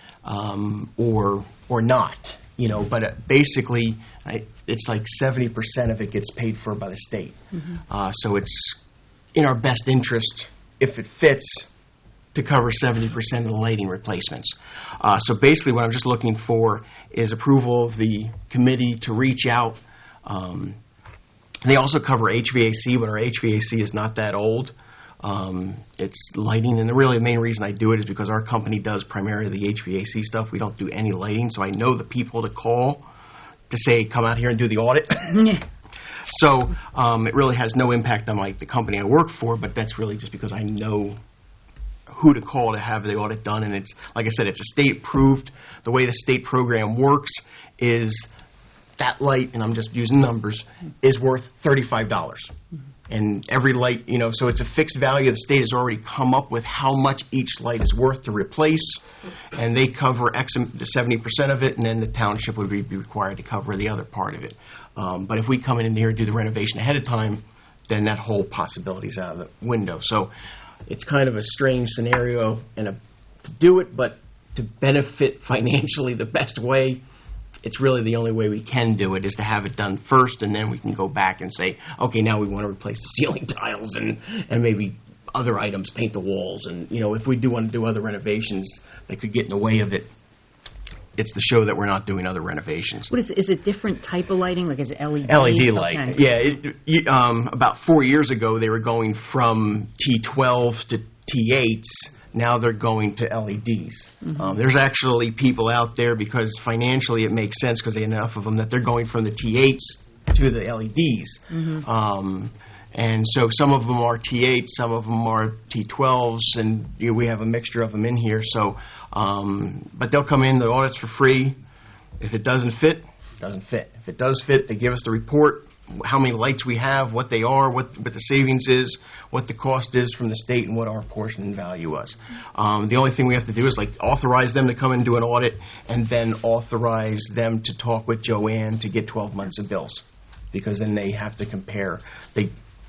or not. But basically, it's like 70% of it gets paid for by the state. Mm-hmm. So it's in our best interest, if it fits, to cover 70% of the lighting replacements. So basically what I'm just looking for is approval of the committee to reach out. They also cover HVAC, but our HVAC is not that old. It's lighting, and the main reason I do it is because our company does primarily the HVAC stuff. We don't do any lighting, so I know the people to call to say, come out here and do the audit. So it really has no impact on the company I work for, but that's really just because I know who to call to have the audit done. And it's, like I said, it's a state approved. The way the state program works is that light, and I'm just using numbers, is worth $35. And every light, so it's a fixed value. The state has already come up with how much each light is worth to replace, and they cover the 70% of it, and then the township would be required to cover the other part of it. But if we come in here and do the renovation ahead of time, then that whole possibility is out of the window. So it's kind of a strange scenario to do it, but to benefit financially the best way, it's really the only way we can do it is to have it done first, and then we can go back and say, okay, now we want to replace the ceiling tiles and maybe other items, paint the walls. And, if we do want to do other renovations that could get in the way of it, it's to show that we're not doing other renovations. What is it? Is it different type of lighting? Like, is it LED? LED light. Yeah. About 4 years ago, they were going from T12 to T8s. Now they're going to LEDs. Mm-hmm. There's actually people out there, because financially it makes sense because they have enough of them, that they're going from the T8s to the LEDs. Mm-hmm. And so some of them are T8s, some of them are T12s, and we have a mixture of them in here. So, but they'll come in, the audit's for free. If it doesn't fit, it doesn't fit. If it does fit, they give us the report, how many lights we have, what they are, what the savings is, what the cost is from the state, and what our portion and value was. The only thing we have to do is authorize them to come and do an audit, and then authorize them to talk with Joanne to get 12 months of bills, because then they have to compare the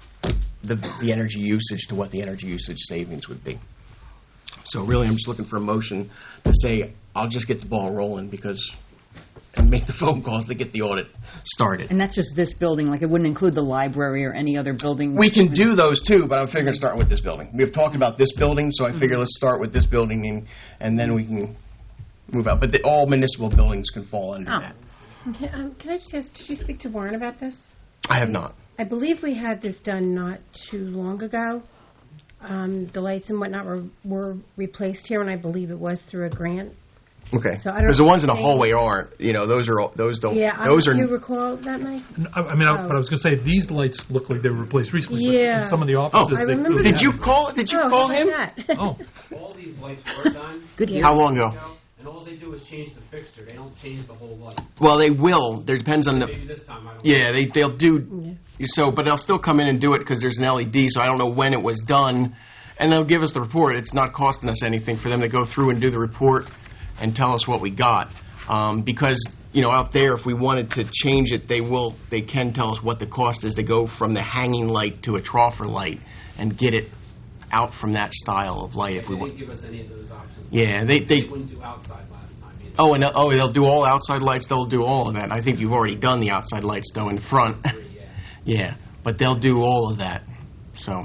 energy usage to what the energy usage savings would be. So really, I'm just looking for a motion to say, I'll just get the ball rolling and make the phone calls to get the audit started. And that's just this building, it wouldn't include the library or any other building? We can do those too, but I'm figuring starting with this building. We've talked about this building, so I figure let's start with this building and then we can move out. But all municipal buildings can fall under that. Okay, can I just ask, did you speak to Warren about this? I have not. I believe we had this done not too long ago. The lights and whatnot were replaced here, and I believe it was through a grant. Okay. Because the ones in the hallway aren't. Those don't. Yeah. Do you recall that, Mike? But I was going to say these lights look like they were replaced recently. Yeah. But in some of the offices. I remember. Did you call him? That? All these lights were done. Good year. How long ago? And all they do is change the fixture. They don't change the whole light. Well, they will. There depends on the. Maybe this time, I don't Yeah, know. they'll do. So, but they'll still come in and do it because there's an LED. So I don't know when it was done, and they'll give us the report. It's not costing us anything for them to go through and do the report and tell us what we got. Because out there, if we wanted to change it, they can tell us what the cost is to go from the hanging light to a troffer light and get it out from that style of light. If we They want. didn't give us any of those options. Yeah, they wouldn't do outside last time either. They'll do all outside lights. They'll do all of that. I think you've already done the outside lights though in the front. Yeah, but they'll do all of that. So,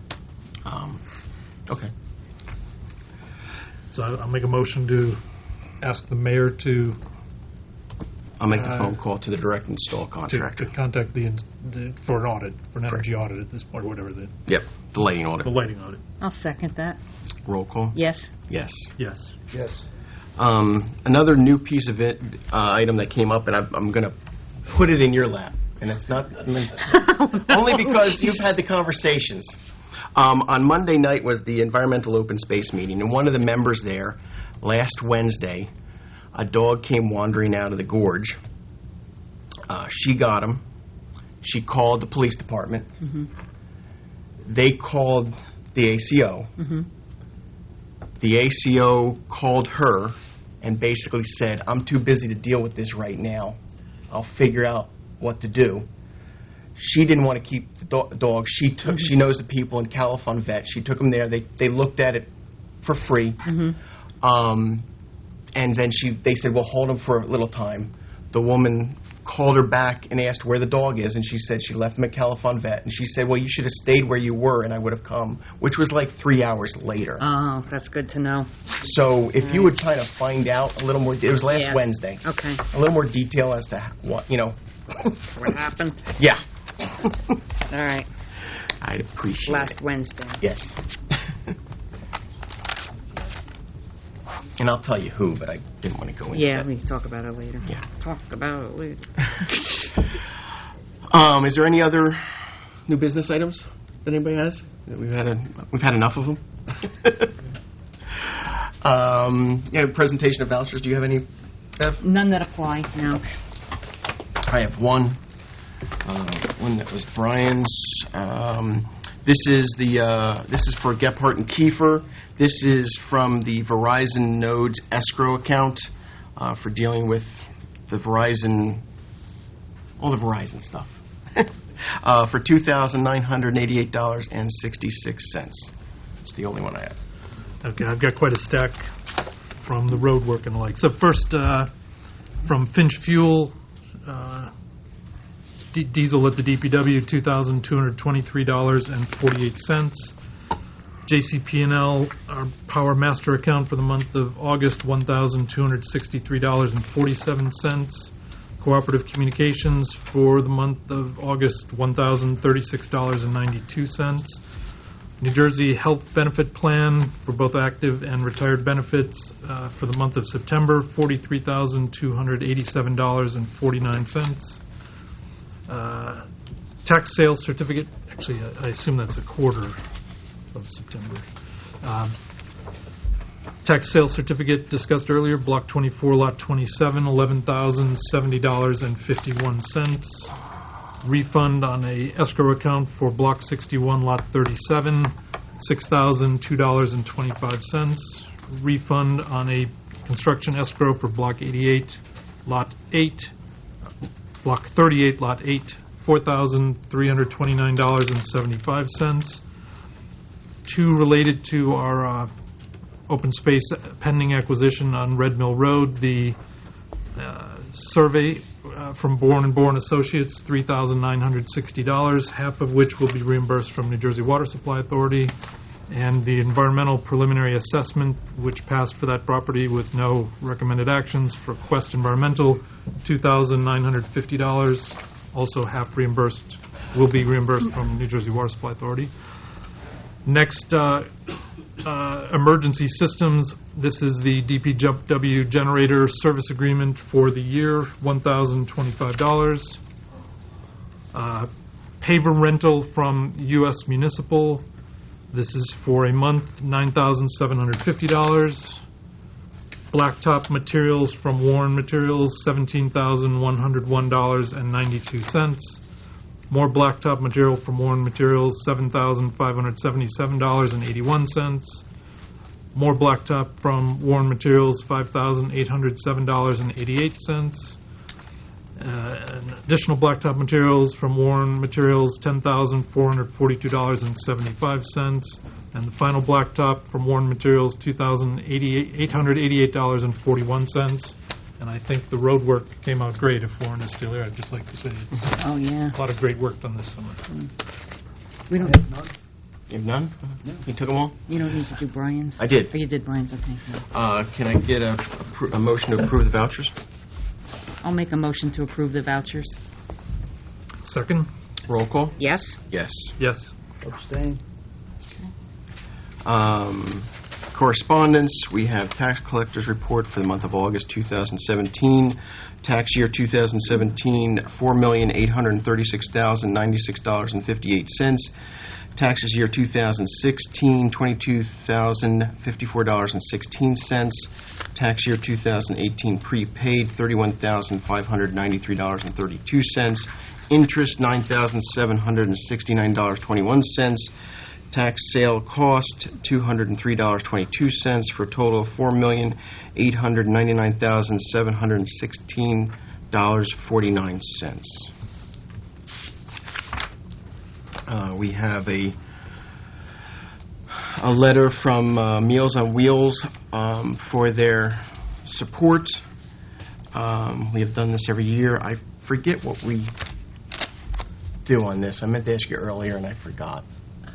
okay. So I'll make a motion to ask the mayor to I'll make the phone call to the direct install contractor. to contact for an audit, for an energy audit at this point, or whatever Yep, the lighting audit. the lighting audit. I'll second that. Roll call. Yes. Yes. Yes. Yes. Another new piece of item that came up, and I'm going to put it in your lap, and it's not only because you've had the conversations. On Monday night was the environmental open space meeting, and one of the members there, last Wednesday, a dog came wandering out of the gorge. She got him. She called the police department. Mm-hmm. They called the ACO. Mm-hmm. The ACO called her and basically said, I'm too busy to deal with this right now. I'll figure out what to do. She didn't want to keep the dog. She knows the people in Califon Vet. She took them there. They looked at it for free. Mm-hmm. And then they said, well, hold him for a little time. The woman called her back and asked where the dog is, and she said she left him at Califon Vet. And she said, well, you should have stayed where you were, and I would have come, which was like 3 hours later. Oh, that's good to know. So if you would kind of find out a little more, it was last Wednesday. Okay. A little more detail as to what, What happened? Yeah. All right. I'd appreciate Last it. Wednesday. Yes. And I'll tell you who, but I didn't want to go into Yeah, that. we can talk about it later. Yeah. Talk about it later. Is there any other new business items that anybody has? We've had enough of them. Presentation of vouchers. Do you have any, Ev? None that apply now. I have one. One that was Brian's. This is for Gephardt and Kiefer. This is from the Verizon Nodes escrow account for dealing with the Verizon, all the Verizon stuff, for $2,988.66. It's the only one I have. Okay, I've got quite a stack from the road work and the like. So first, from Finch Fuel, diesel at the DPW, $2,223.48. JCP&L, our Power Master account for the month of August, $1,263.47. Cooperative Communications for the month of August, $1,036.92. New Jersey Health Benefit Plan for both active and retired benefits for the month of September, $43,287.49. Tax sales certificate, actually, I assume that's a quarter of September. Tax sales certificate discussed earlier, Block 24, Lot 27, $11,070.51. Refund on a escrow account for Block 61, Lot 37, $6,002.25. Refund on a construction escrow for Block 88, Lot 8, Block 38, Lot 8, $4,329.75. Two related to our open space pending acquisition on Red Mill Road. The survey from Bourne & Bourne Associates, $3,960, half of which will be reimbursed from New Jersey Water Supply Authority. And the environmental preliminary assessment, which passed for that property with no recommended actions for Quest Environmental, $2,950, also half reimbursed, will be reimbursed from New Jersey Water Supply Authority. Next, emergency systems. This is the DPW generator service agreement for the year, $1,025. Paver rental from U.S. Municipal. This is for a month, $9,750. Blacktop materials from Warren Materials, $17,101.92. More blacktop material from Warren Materials, $7,577.81. More blacktop from Warren Materials, $5,807.88. Additional blacktop materials from Warren Materials, $10,442.75. And the final blacktop from Warren Materials, $2,888.41. And I think the road work came out great. If Warren is still here, I'd just like to say Oh, yeah. a lot of great work done this summer. We don't, You have none? You took them all? you don't need to do Brian's? I did. Oh, you did Brian's, okay. Can I get a motion to approve the vouchers? I'll make a motion to approve the vouchers. Second? Roll call? Yes? Yes. Yes. Abstain. Correspondence, we have tax collector's report for the month of August 2017. Tax year 2017, $4,836,096.58. Taxes year 2016, $22,054.16. Tax year 2018 prepaid, $31,593.32. Interest, $9,769.21. Tax sale cost, $203.22, for a total of $4,899,716.49. We have a letter from Meals on Wheels for their support. We have done this every year. I forget what we do on this. I meant to ask you earlier and I forgot.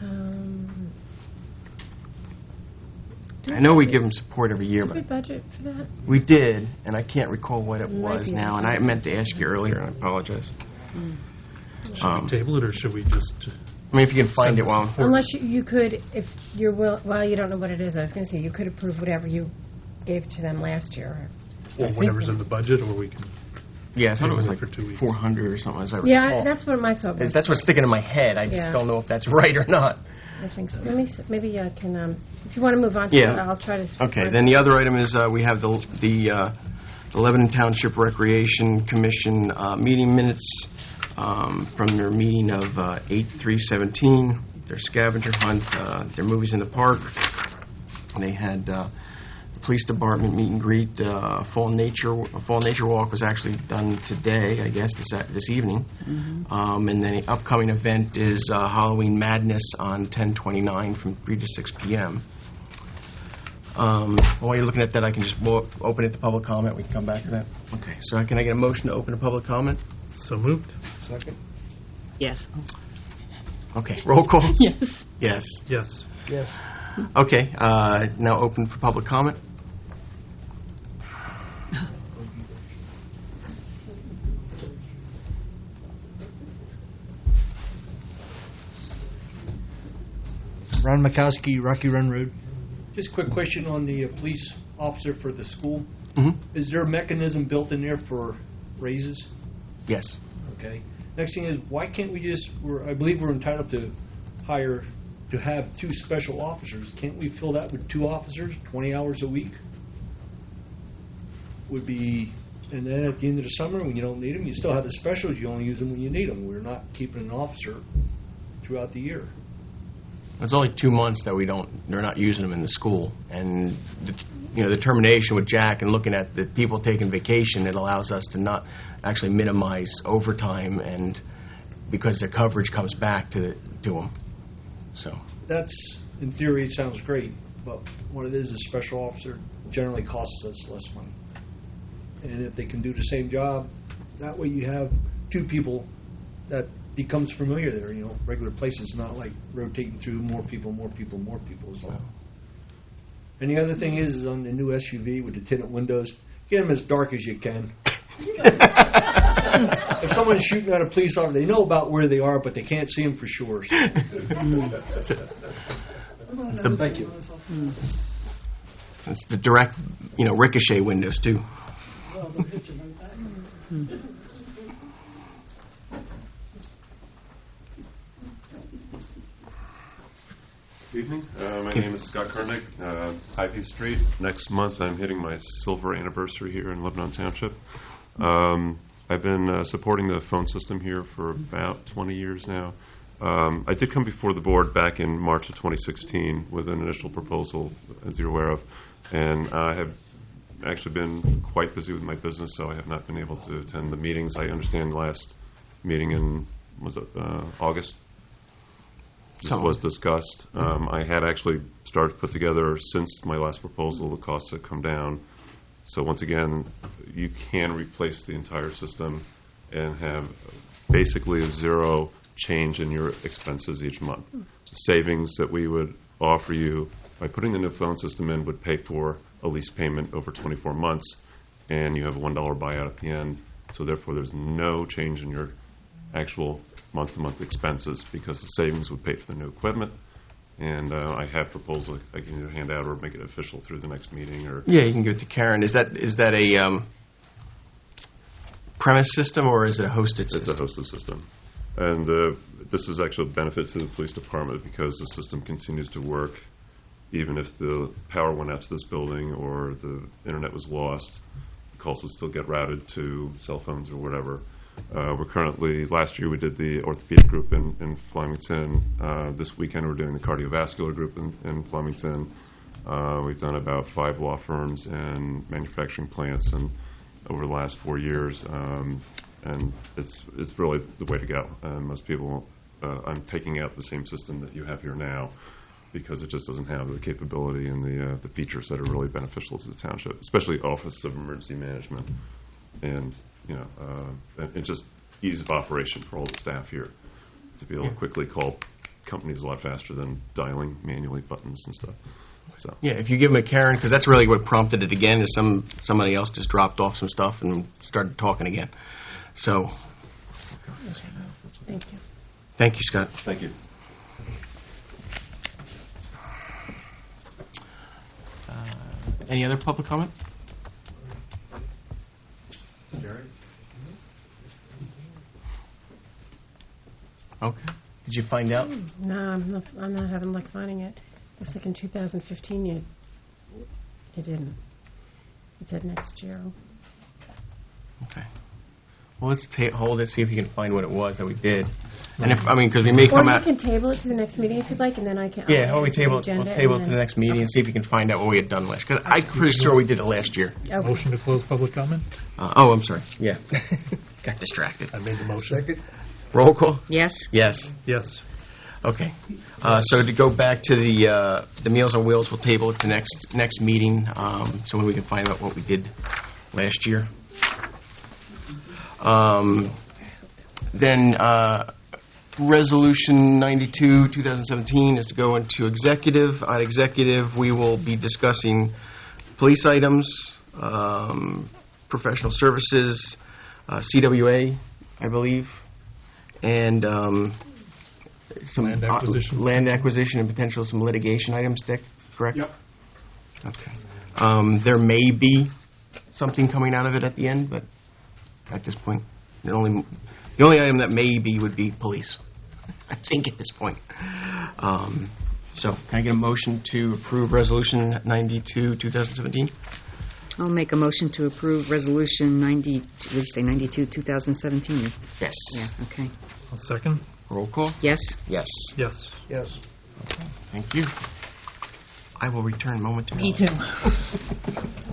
I know we give them support every year, Did but we budget for that? we did, and I can't recall what it Might was be now, and I meant to ask you earlier, and I apologize. Should we table it, or should we just... I mean, if you can find it while... Unless you could, if you're well, you don't know what it is. I was going to say, you could approve whatever you gave to them last year. Or whatever's in the budget, or we can... Yeah, I thought it was like for 2 weeks. 400 or something, as I Yeah, recall. that's what my thought was. That's what's sticking in my head. I just Yeah. don't know if that's right or not. I think so. Maybe I can, if you want to move on to Yeah. it, I'll try to... Okay, then the other item is we have the Lebanon Township Recreation Commission meeting minutes from their meeting of 8/3/17, their scavenger hunt, their movies in the park. They had the police department meet and greet. A fall nature walk was actually done today, I guess, this evening. And then the upcoming event is Halloween Madness on 10/29 from 3 to 6 p.m. While you're looking at that, I can just open it to public comment. We can come back to that. Okay, so can I get a motion to open to public comment? So moved. Second. Yes. Okay, roll call? Yes. Yes. Yes. Yes. Okay, now open for public comment. Ron Mikowski, Rocky Run Road. Just a quick question on the police officer for the school. Is there a mechanism built in there for raises? Yes. Okay. Next thing is, why can't we just, I believe we're entitled to have 2 special officers. Can't we fill that with 2 officers, 20 hours a week? Would be, and then at the end of the summer, when you don't need them, you still have the specials, you only use them when you need them. We're not keeping an officer throughout the year. It's only 2 months that they're not using them in the school. And, the termination with Jack and looking at the people taking vacation, it allows us to not actually minimize overtime, and because the coverage comes back to them. So That's, in theory, it sounds great, but what it is, a special officer generally costs us less money. And if they can do the same job, that way you have 2 people that becomes familiar there, regular places, not like rotating through more people. So. And the other thing is on the new SUV with the tinted windows, get them as dark as you can. If someone's shooting at a police officer, they know about where they are, but they can't see them for sure. Thank you. It's the direct, ricochet windows, too. Evening. My name is Scott Karnick, Ivy Street. Next month I'm hitting my silver anniversary here in Lebanon Township. I've been supporting the phone system here for about 20 years now. I did come before the board back in March of 2016 with an initial proposal, as you're aware of, and I have actually been quite busy with my business, so I have not been able to attend the meetings. I understand the last meeting in, was it August? This was discussed. I had actually started to put together, since my last proposal, the costs have come down. So once again, you can replace the entire system and have basically a zero change in your expenses each month. The savings that we would offer you by putting the new phone system in would pay for a lease payment over 24 months, and you have a $1 buyout at the end. So therefore, there's no change in your actual month-to-month expenses because the savings would pay for the new equipment. And I have proposals I can either hand out or make it official through the next meeting. Or Yeah, you can give it to Karen. Is that a premise system or is it a hosted system? It's a hosted system. And this is actually a benefit to the police department because the system continues to work even if the power went out to this building or the internet was lost. The calls would still get routed to cell phones or whatever. We're currently, last year we did the orthopedic group in Flemington. This weekend we're doing the cardiovascular group in Flemington. We've done about 5 law firms and manufacturing plants and over the last 4 years. And it's really the way to go. Most people, I'm taking out the same system that you have here now because it just doesn't have the capability and the features that are really beneficial to the township, especially Office of Emergency Management. And it's just ease of operation for all the staff here to be able to quickly call companies a lot faster than dialing manually buttons and stuff. So yeah, if you give them a Karen, because that's really what prompted it again, is somebody else just dropped off some stuff and started talking again. So, Thank you. Thank you, Scott. Thank you. Any other public comment? Okay. Did you find out? No, I'm not having luck finding it. Looks like in 2015 you didn't. It said next year. Okay. Well, let's hold it, see if you can find what it was that we did. And if, because we may Or come you out. can table it to the next meeting if you'd like, and then I can. Yeah, I'll we add it to the table it. agenda We'll table it and to the then- next meeting okay. and see if you can find out what we had done last. Because I'm pretty sure we did it last year. Okay. Motion to close public comment? Oh, I'm sorry. Yeah. Got distracted. I made the motion. Second. Roll call? Yes? Yes. Yes. Okay. So to go back to the Meals on Wheels, we'll table it to next meeting, so we can find out what we did last year. Then Resolution 92, 2017 is to go into executive. On executive, we will be discussing police items, professional services, CWA, I believe, and some land acquisition and potential some litigation items, Dick, correct? Yep. Okay. There may be something coming out of it at the end, but at this point, the only item that may be would be police, I think, at this point. So can I get a motion to approve Resolution 92, 2017? I'll make a motion to approve Resolution 90, what did you say, 92, 2017? Yes. Yeah, okay. I'll second. Roll call? Yes? Yes. Yes. Yes. Thank you. I will return momentarily. Me too.